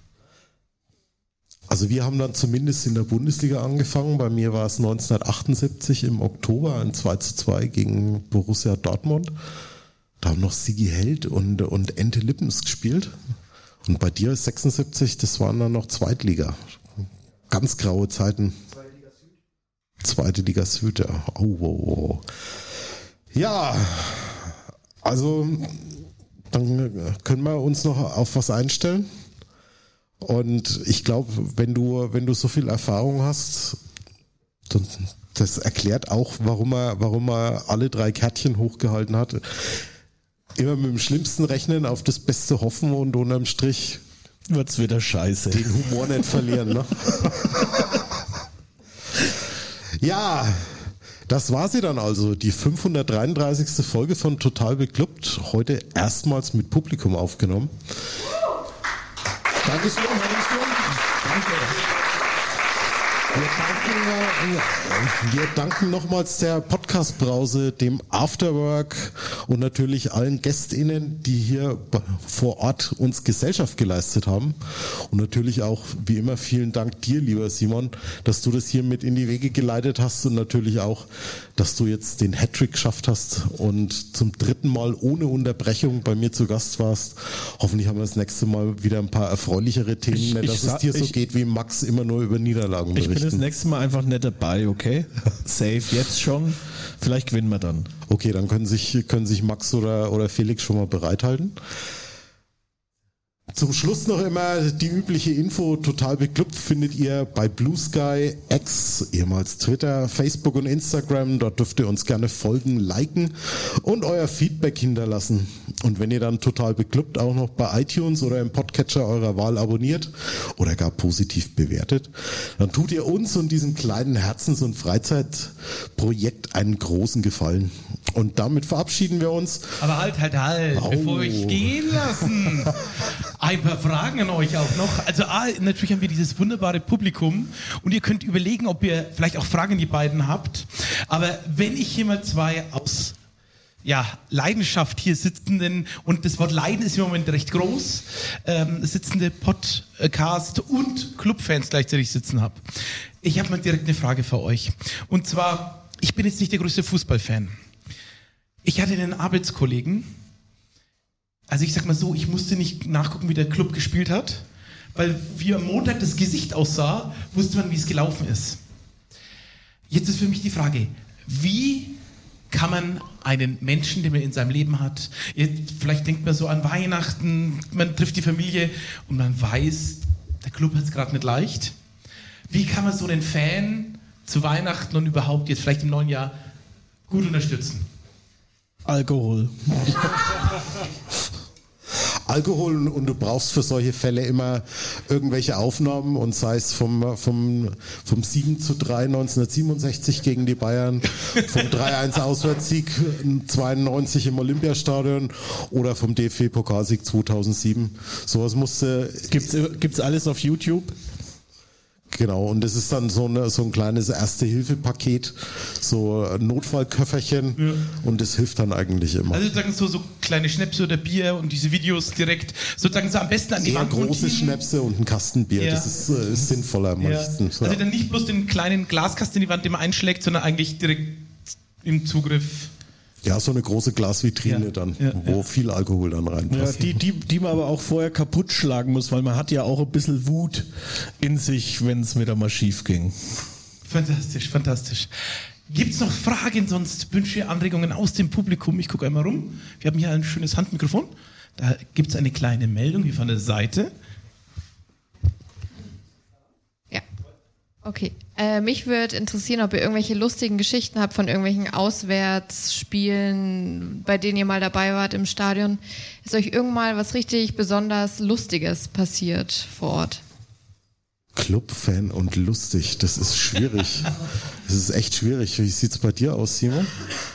Also wir haben dann zumindest in der Bundesliga angefangen. Bei mir war es neunzehnhundertachtundsiebzig im Oktober ein zwei zu zwei gegen Borussia Dortmund. Da haben noch Sigi Held und, und Ente Lippens gespielt. Und bei dir sechsundsiebzig, das waren dann noch Zweitliga. Ganz graue Zeiten. Zweite Liga Süd, ja. Oh, oh, oh. Ja, also dann können wir uns noch auf was einstellen. Und ich glaube, wenn du, wenn du so viel Erfahrung hast, dann, das erklärt auch, warum er, warum er alle drei Kärtchen hochgehalten hat. Immer mit dem Schlimmsten rechnen, auf das Beste hoffen und unterm Strich wird's wieder scheiße. Den Humor nicht verlieren, ne? Ja, das war sie dann also, die fünfhundertdreiunddreißigste Folge von Total Beklubbt, heute erstmals mit Publikum aufgenommen. Dankeschön, Dankeschön. Danke. Wir danken, wir danken nochmals der Podcast-Brause, dem Afterwork und natürlich allen GästInnen, die hier vor Ort uns Gesellschaft geleistet haben. Und natürlich auch, wie immer, vielen Dank dir, lieber Simon, dass du das hier mit in die Wege geleitet hast und natürlich auch, dass du jetzt den Hattrick geschafft hast und zum dritten Mal ohne Unterbrechung bei mir zu Gast warst. Hoffentlich haben wir das nächste Mal wieder ein paar erfreulichere Themen, ich, nicht, dass ich, es dir so ich, geht wie Max, immer nur über Niederlagen berichten. Ich bin das nächste Mal einfach nicht dabei, okay? Safe jetzt schon. Vielleicht gewinnen wir dann. Okay, dann können sich, können sich Max oder, oder Felix schon mal bereithalten. Zum Schluss noch immer die übliche Info, Total Beklubbt findet ihr bei Blue Sky, X, ehemals Twitter, Facebook und Instagram. Dort dürft ihr uns gerne folgen, liken und euer Feedback hinterlassen. Und wenn ihr dann Total Beklubbt auch noch bei iTunes oder im Podcatcher eurer Wahl abonniert oder gar positiv bewertet, dann tut ihr uns und diesem kleinen Herzens- und Freizeitprojekt einen großen Gefallen. Und damit verabschieden wir uns. Aber halt, halt, halt, oh. Bevor wir euch gehen lassen. Ein paar Fragen an euch auch noch. Also A, natürlich haben wir dieses wunderbare Publikum und ihr könnt überlegen, ob ihr vielleicht auch Fragen an die beiden habt. Aber wenn ich hier mal zwei aus ja, Leidenschaft hier sitzenden, und das Wort Leiden ist im Moment recht groß, ähm, sitzende Podcast- und Clubfans gleichzeitig sitzen habe. Ich habe mal direkt eine Frage für euch. Und zwar, ich bin jetzt nicht der größte Fußballfan. Ich hatte einen Arbeitskollegen, also ich sag mal so, ich musste nicht nachgucken, wie der Club gespielt hat, weil wie am Montag das Gesicht aussah, wusste man, wie es gelaufen ist. Jetzt ist für mich die Frage, wie kann man einen Menschen, den man in seinem Leben hat, jetzt, vielleicht denkt man so an Weihnachten, man trifft die Familie und man weiß, der Club hat es gerade nicht leicht. Wie kann man so einen Fan zu Weihnachten und überhaupt jetzt vielleicht im neuen Jahr gut unterstützen? Alkohol. Alkohol und du brauchst für solche Fälle immer irgendwelche Aufnahmen und sei es vom, vom, vom sieben zu drei neunzehnhundertsiebenundsechzig gegen die Bayern, vom drei eins Auswärtssieg zweiundneunzig im Olympiastadion oder vom D F B-Pokalsieg zweitausendsieben. Sowas musste... Gibt's, gibt's alles auf YouTube? Genau, und das ist dann so, eine, so ein kleines Erste-Hilfe-Paket, so ein Notfallköfferchen ja. und das hilft dann eigentlich immer. Also sozusagen so, so kleine Schnäpse oder Bier und diese Videos direkt sozusagen so am besten an die Eher Wand große montieren. Schnäpse und ein Kastenbier, ja. das ist, äh, ist sinnvoller meistens. Ja. Also dann nicht bloß den kleinen Glaskasten in die Wand, den man einschlägt, sondern eigentlich direkt im Zugriff. Ja, so eine große Glasvitrine ja. dann, ja, wo ja. viel Alkohol dann reinpasst. Ja, die, die, die man aber auch vorher kaputt schlagen muss, weil man hat ja auch ein bisschen Wut in sich, wenn es wieder mal schief ging. Fantastisch, fantastisch. Gibt es noch Fragen, sonst Wünsche, Anregungen aus dem Publikum? Ich gucke einmal rum. Wir haben hier ein schönes Handmikrofon. Da gibt es eine kleine Meldung hier von der Seite. Ja, okay. Äh, mich würde interessieren, ob ihr irgendwelche lustigen Geschichten habt von irgendwelchen Auswärtsspielen, bei denen ihr mal dabei wart im Stadion. Ist euch irgendwann mal was richtig besonders Lustiges passiert vor Ort? Clubfan und lustig, das ist schwierig. Das ist echt schwierig. Wie sieht es bei dir aus, Simon?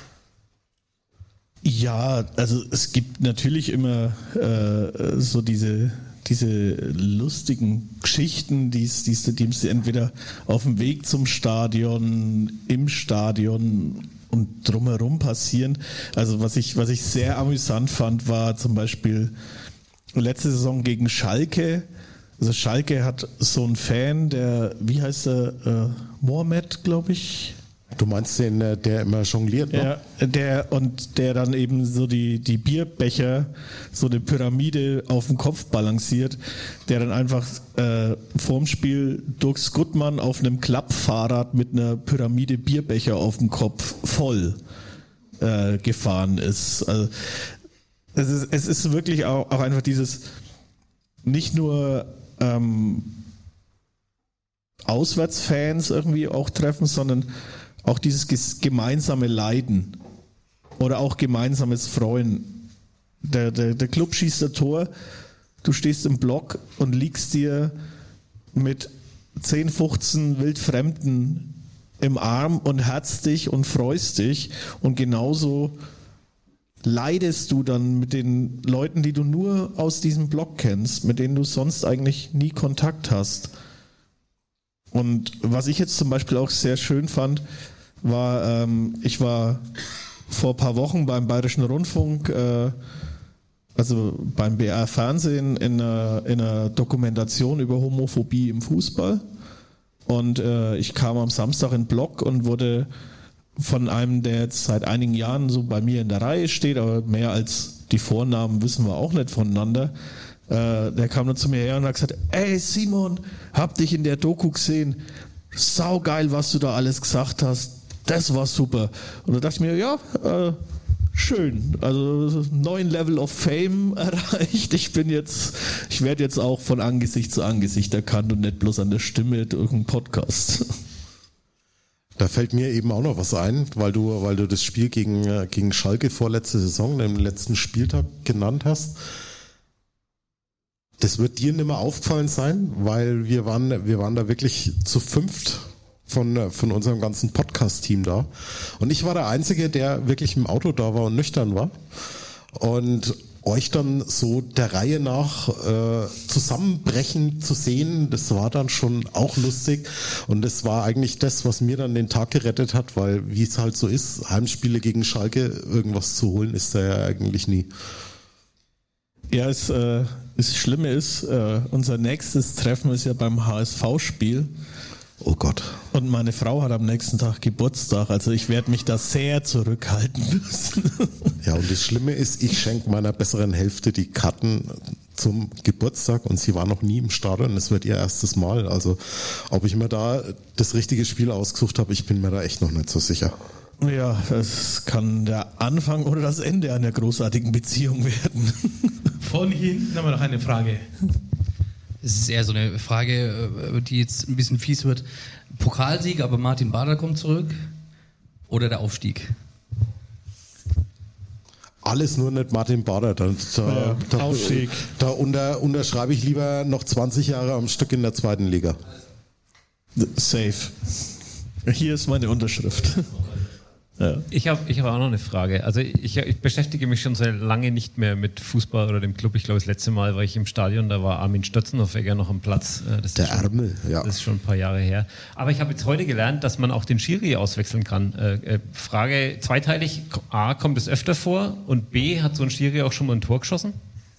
Ja, also es gibt natürlich immer äh, so diese... diese lustigen Geschichten, die es entweder auf dem Weg zum Stadion, im Stadion und drumherum passieren. Also was ich, was ich sehr amüsant fand, war zum Beispiel letzte Saison gegen Schalke. Also Schalke hat so einen Fan, der, wie heißt er, äh, Mohamed, glaube ich. Du meinst den, der immer jongliert, ne? Ja, der, und der dann eben so die, die Bierbecher, so eine Pyramide auf dem Kopf balanciert, der dann einfach äh, vorm Spiel durchs Gutmann auf einem Klappfahrrad mit einer Pyramide Bierbecher auf dem Kopf voll äh, gefahren ist. Also, es ist. Es ist wirklich auch, auch einfach dieses, nicht nur ähm, Auswärtsfans irgendwie auch treffen, sondern auch dieses gemeinsame Leiden oder auch gemeinsames Freuen. Der, der, der Club schießt ein Tor, du stehst im Block und liegst dir mit zehn, fünfzehn Wildfremden im Arm und herzt dich und freust dich und genauso leidest du dann mit den Leuten, die du nur aus diesem Block kennst, mit denen du sonst eigentlich nie Kontakt hast. Und was ich jetzt zum Beispiel auch sehr schön fand, war, ähm, ich war vor ein paar Wochen beim Bayerischen Rundfunk, äh, also beim B R Fernsehen in einer, in einer Dokumentation über Homophobie im Fußball. Und äh, ich kam am Samstag in den Blog und wurde von einem, der jetzt seit einigen Jahren so bei mir in der Reihe steht, aber mehr als die Vornamen wissen wir auch nicht voneinander, äh, der kam dann zu mir her und hat gesagt, ey Simon, hab dich in der Doku gesehen, saugeil, was du da alles gesagt hast, das war super. Und da dachte ich mir, ja, äh, schön, also neuen Level of Fame erreicht. Ich bin jetzt, ich werde jetzt auch von Angesicht zu Angesicht erkannt und nicht bloß an der Stimme durch einen Podcast. Da fällt mir eben auch noch was ein, weil du, weil du das Spiel gegen, gegen Schalke vorletzte Saison, den letzten Spieltag genannt hast. Das wird dir nicht mehr aufgefallen sein, weil wir waren, wir waren da wirklich zu fünft von, von unserem ganzen Podcast-Team da. Und ich war der Einzige, der wirklich im Auto da war und nüchtern war. Und euch dann so der Reihe nach äh, zusammenbrechen zu sehen, das war dann schon auch lustig. Und das war eigentlich das, was mir dann den Tag gerettet hat, weil wie es halt so ist, Heimspiele gegen Schalke, irgendwas zu holen, ist da ja eigentlich nie. Ja, es, äh, das Schlimme ist, äh, unser nächstes Treffen ist ja beim H S V-Spiel. Oh Gott. Und meine Frau hat am nächsten Tag Geburtstag, also ich werde mich da sehr zurückhalten müssen. Ja, und das Schlimme ist, ich schenke meiner besseren Hälfte die Karten zum Geburtstag und sie war noch nie im Stadion, es wird ihr erstes Mal. Also ob ich mir da das richtige Spiel ausgesucht habe, ich bin mir da echt noch nicht so sicher. Ja, es kann der Anfang oder das Ende einer großartigen Beziehung werden. Von hier hinten haben wir noch eine Frage. Es ist eher so eine Frage, die jetzt ein bisschen fies wird. Pokalsieg, aber Martin Bader kommt zurück oder der Aufstieg? Alles nur nicht Martin Bader. Da, da, ja, da, Aufstieg. Da unter, unterschreibe ich lieber noch zwanzig Jahre am Stück in der zweiten Liga. Safe. Hier ist meine Unterschrift. Ja. Ich habe ich hab auch noch eine Frage. Also ich, ich beschäftige mich schon sehr lange nicht mehr mit Fußball oder dem Club. Ich glaube, das letzte Mal war ich im Stadion, da war Armin Stötzenhofer noch am Platz. Das Der ist schon, Ärmel, ja. Das ist schon ein paar Jahre her. Aber ich habe jetzt heute gelernt, dass man auch den Schiri auswechseln kann. Äh, Frage zweiteilig. A, kommt es öfter vor? Und B, hat so ein Schiri auch schon mal ein Tor geschossen?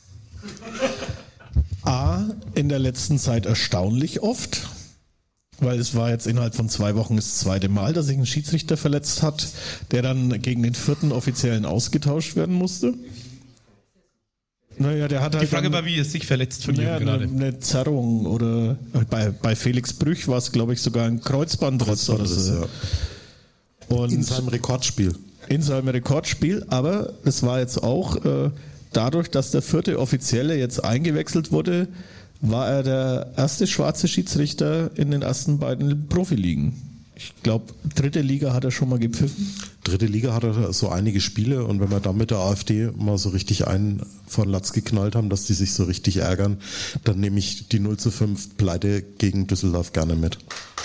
A, in der letzten Zeit erstaunlich oft. Weil es war jetzt innerhalb von zwei Wochen das zweite Mal, dass sich ein Schiedsrichter verletzt hat, der dann gegen den vierten Offiziellen ausgetauscht werden musste. Naja, der hat halt Die Frage war, wie er sich verletzt von naja, ihm gerade. Eine, eine Zerrung oder bei, bei Felix Brüch war es, glaube ich, sogar ein Kreuzbandriss oder so. Ja. Und in seinem Rekordspiel. In seinem Rekordspiel, aber es war jetzt auch äh, dadurch, dass der vierte Offizielle jetzt eingewechselt wurde, war er der erste schwarze Schiedsrichter in den ersten beiden Profiligen. Ich glaube, dritte Liga hat er schon mal gepfiffen. Dritte Liga hat er so einige Spiele und wenn wir dann mit der AfD mal so richtig einen von Latz geknallt haben, dass die sich so richtig ärgern, dann nehme ich die null zu fünf Pleite gegen Düsseldorf gerne mit.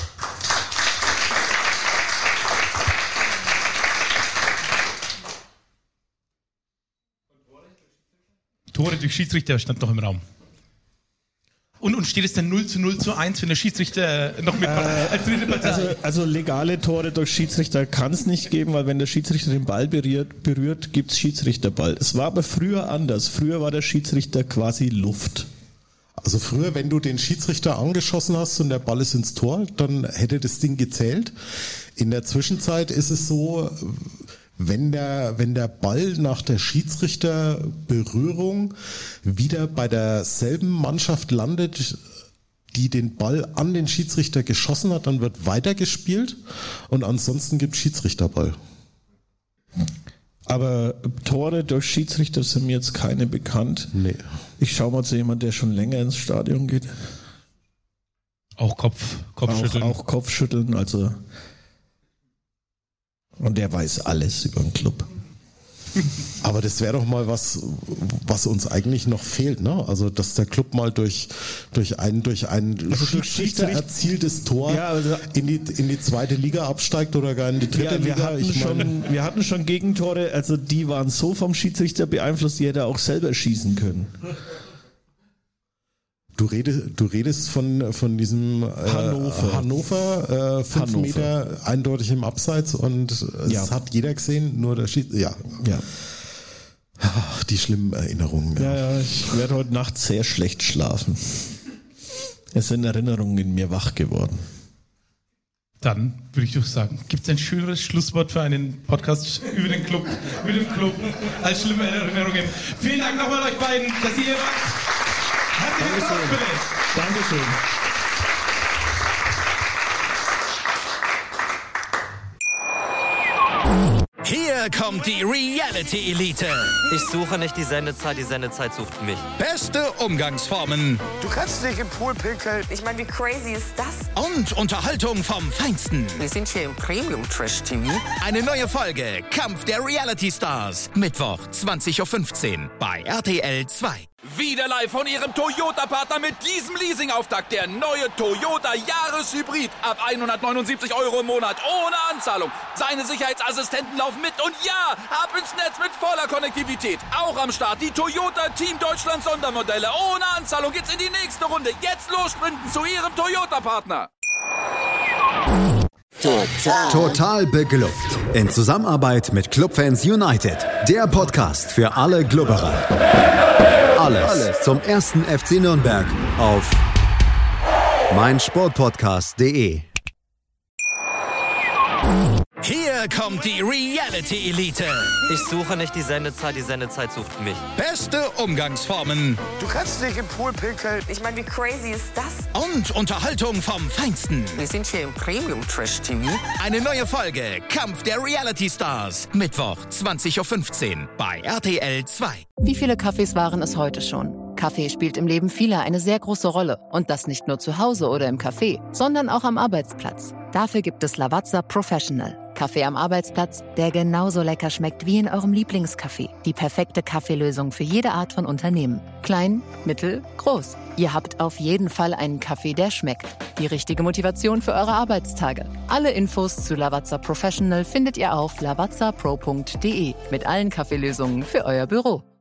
Tore durch Schiedsrichter stand noch im Raum. Und, und steht es dann null zu null zu eins, wenn der Schiedsrichter noch mit äh, als dritte Partei? Also, also legale Tore durch Schiedsrichter kann es nicht geben, weil wenn der Schiedsrichter den Ball berührt, berührt gibt es Schiedsrichterball. Es war aber früher anders. Früher war der Schiedsrichter quasi Luft. Also früher, wenn du den Schiedsrichter angeschossen hast und der Ball ist ins Tor, dann hätte das Ding gezählt. In der Zwischenzeit ist es so, wenn der, wenn der Ball nach der Schiedsrichterberührung wieder bei derselben Mannschaft landet, die den Ball an den Schiedsrichter geschossen hat, dann wird weitergespielt und ansonsten gibt es Schiedsrichterball. Aber Tore durch Schiedsrichter sind mir jetzt keine bekannt. Nee. Ich schaue mal zu jemandem, der schon länger ins Stadion geht. Auch Kopf, Kopfschütteln. Auch, auch Kopfschütteln, also... Und der weiß alles über den Club. Aber das wäre doch mal was, was uns eigentlich noch fehlt, ne? Also, dass der Club mal durch, durch ein, durch ein also Schiedsrichter erzieltes Tor ja, also in die, in die zweite Liga absteigt oder gar in die dritte ja, wir Liga. Hatten ich schon, meine, wir hatten schon Gegentore, also die waren so vom Schiedsrichter beeinflusst, die hätte er auch selber schießen können. Du redest, du redest von, von diesem äh, Hannover, Hannover äh, fünf Hannover. Meter eindeutig im Abseits und es Ja. hat jeder gesehen, nur der Schied, ja. Ja. Ach, die schlimmen Erinnerungen. Ja, ja, ich werde heute Nacht sehr schlecht schlafen. Es sind Erinnerungen in mir wach geworden. Dann würde ich doch sagen, gibt es ein schöneres Schlusswort für einen Podcast über den Club, mit dem Club, als schlimme Erinnerungen. Vielen Dank nochmal euch beiden, dass ihr hier wart. Herzlichen Dank, bitte. Dankeschön. Hier kommt die Reality Elite. Ich suche nicht die Sendezeit, die Sendezeit sucht mich. Beste Umgangsformen. Du kannst nicht im Pool pinkeln. Ich meine, wie crazy ist das? Und Unterhaltung vom Feinsten. Wir sind hier im Premium-Trash-T V. Eine neue Folge Kampf der Reality Stars. Mittwoch, zwanzig Uhr fünfzehn bei R T L zwei. Wieder live von Ihrem Toyota-Partner mit diesem Leasing-Auftakt. Der neue Toyota Jahreshybrid. Ab hundertneunundsiebzig Euro im Monat. Ohne Anzahlung. Seine Sicherheitsassistenten laufen mit. Und ja, ab ins Netz mit voller Konnektivität. Auch am Start die Toyota Team Deutschland Sondermodelle. Ohne Anzahlung geht's in die nächste Runde. Jetzt los sprinten zu Ihrem Toyota-Partner. Total. Total beglückt. In Zusammenarbeit mit Clubfans United. Der Podcast für alle Glubberer. Alles, Alles zum ersten F C Nürnberg auf meinsportpodcast punkt de. Hier kommt die Reality Elite. Ich suche nicht die Sendezeit, die Sendezeit sucht mich. Beste Umgangsformen. Du kannst nicht im Pool pinkeln. Ich meine, wie crazy ist das? Und Unterhaltung vom Feinsten. Wir sind hier im Premium-Trash-T V. Eine neue Folge Kampf der Reality Stars. Mittwoch, zwanzig Uhr fünfzehn bei R T L zwei. Wie viele Kaffees waren es heute schon? Kaffee spielt im Leben vieler eine sehr große Rolle. Und das nicht nur zu Hause oder im Café, sondern auch am Arbeitsplatz. Dafür gibt es Lavazza Professional. Kaffee am Arbeitsplatz, der genauso lecker schmeckt wie in eurem Lieblingscafé. Die perfekte Kaffeelösung für jede Art von Unternehmen. Klein, mittel, groß. Ihr habt auf jeden Fall einen Kaffee, der schmeckt. Die richtige Motivation für eure Arbeitstage. Alle Infos zu Lavazza Professional findet ihr auf lavazza pro punkt de mit allen Kaffeelösungen für euer Büro.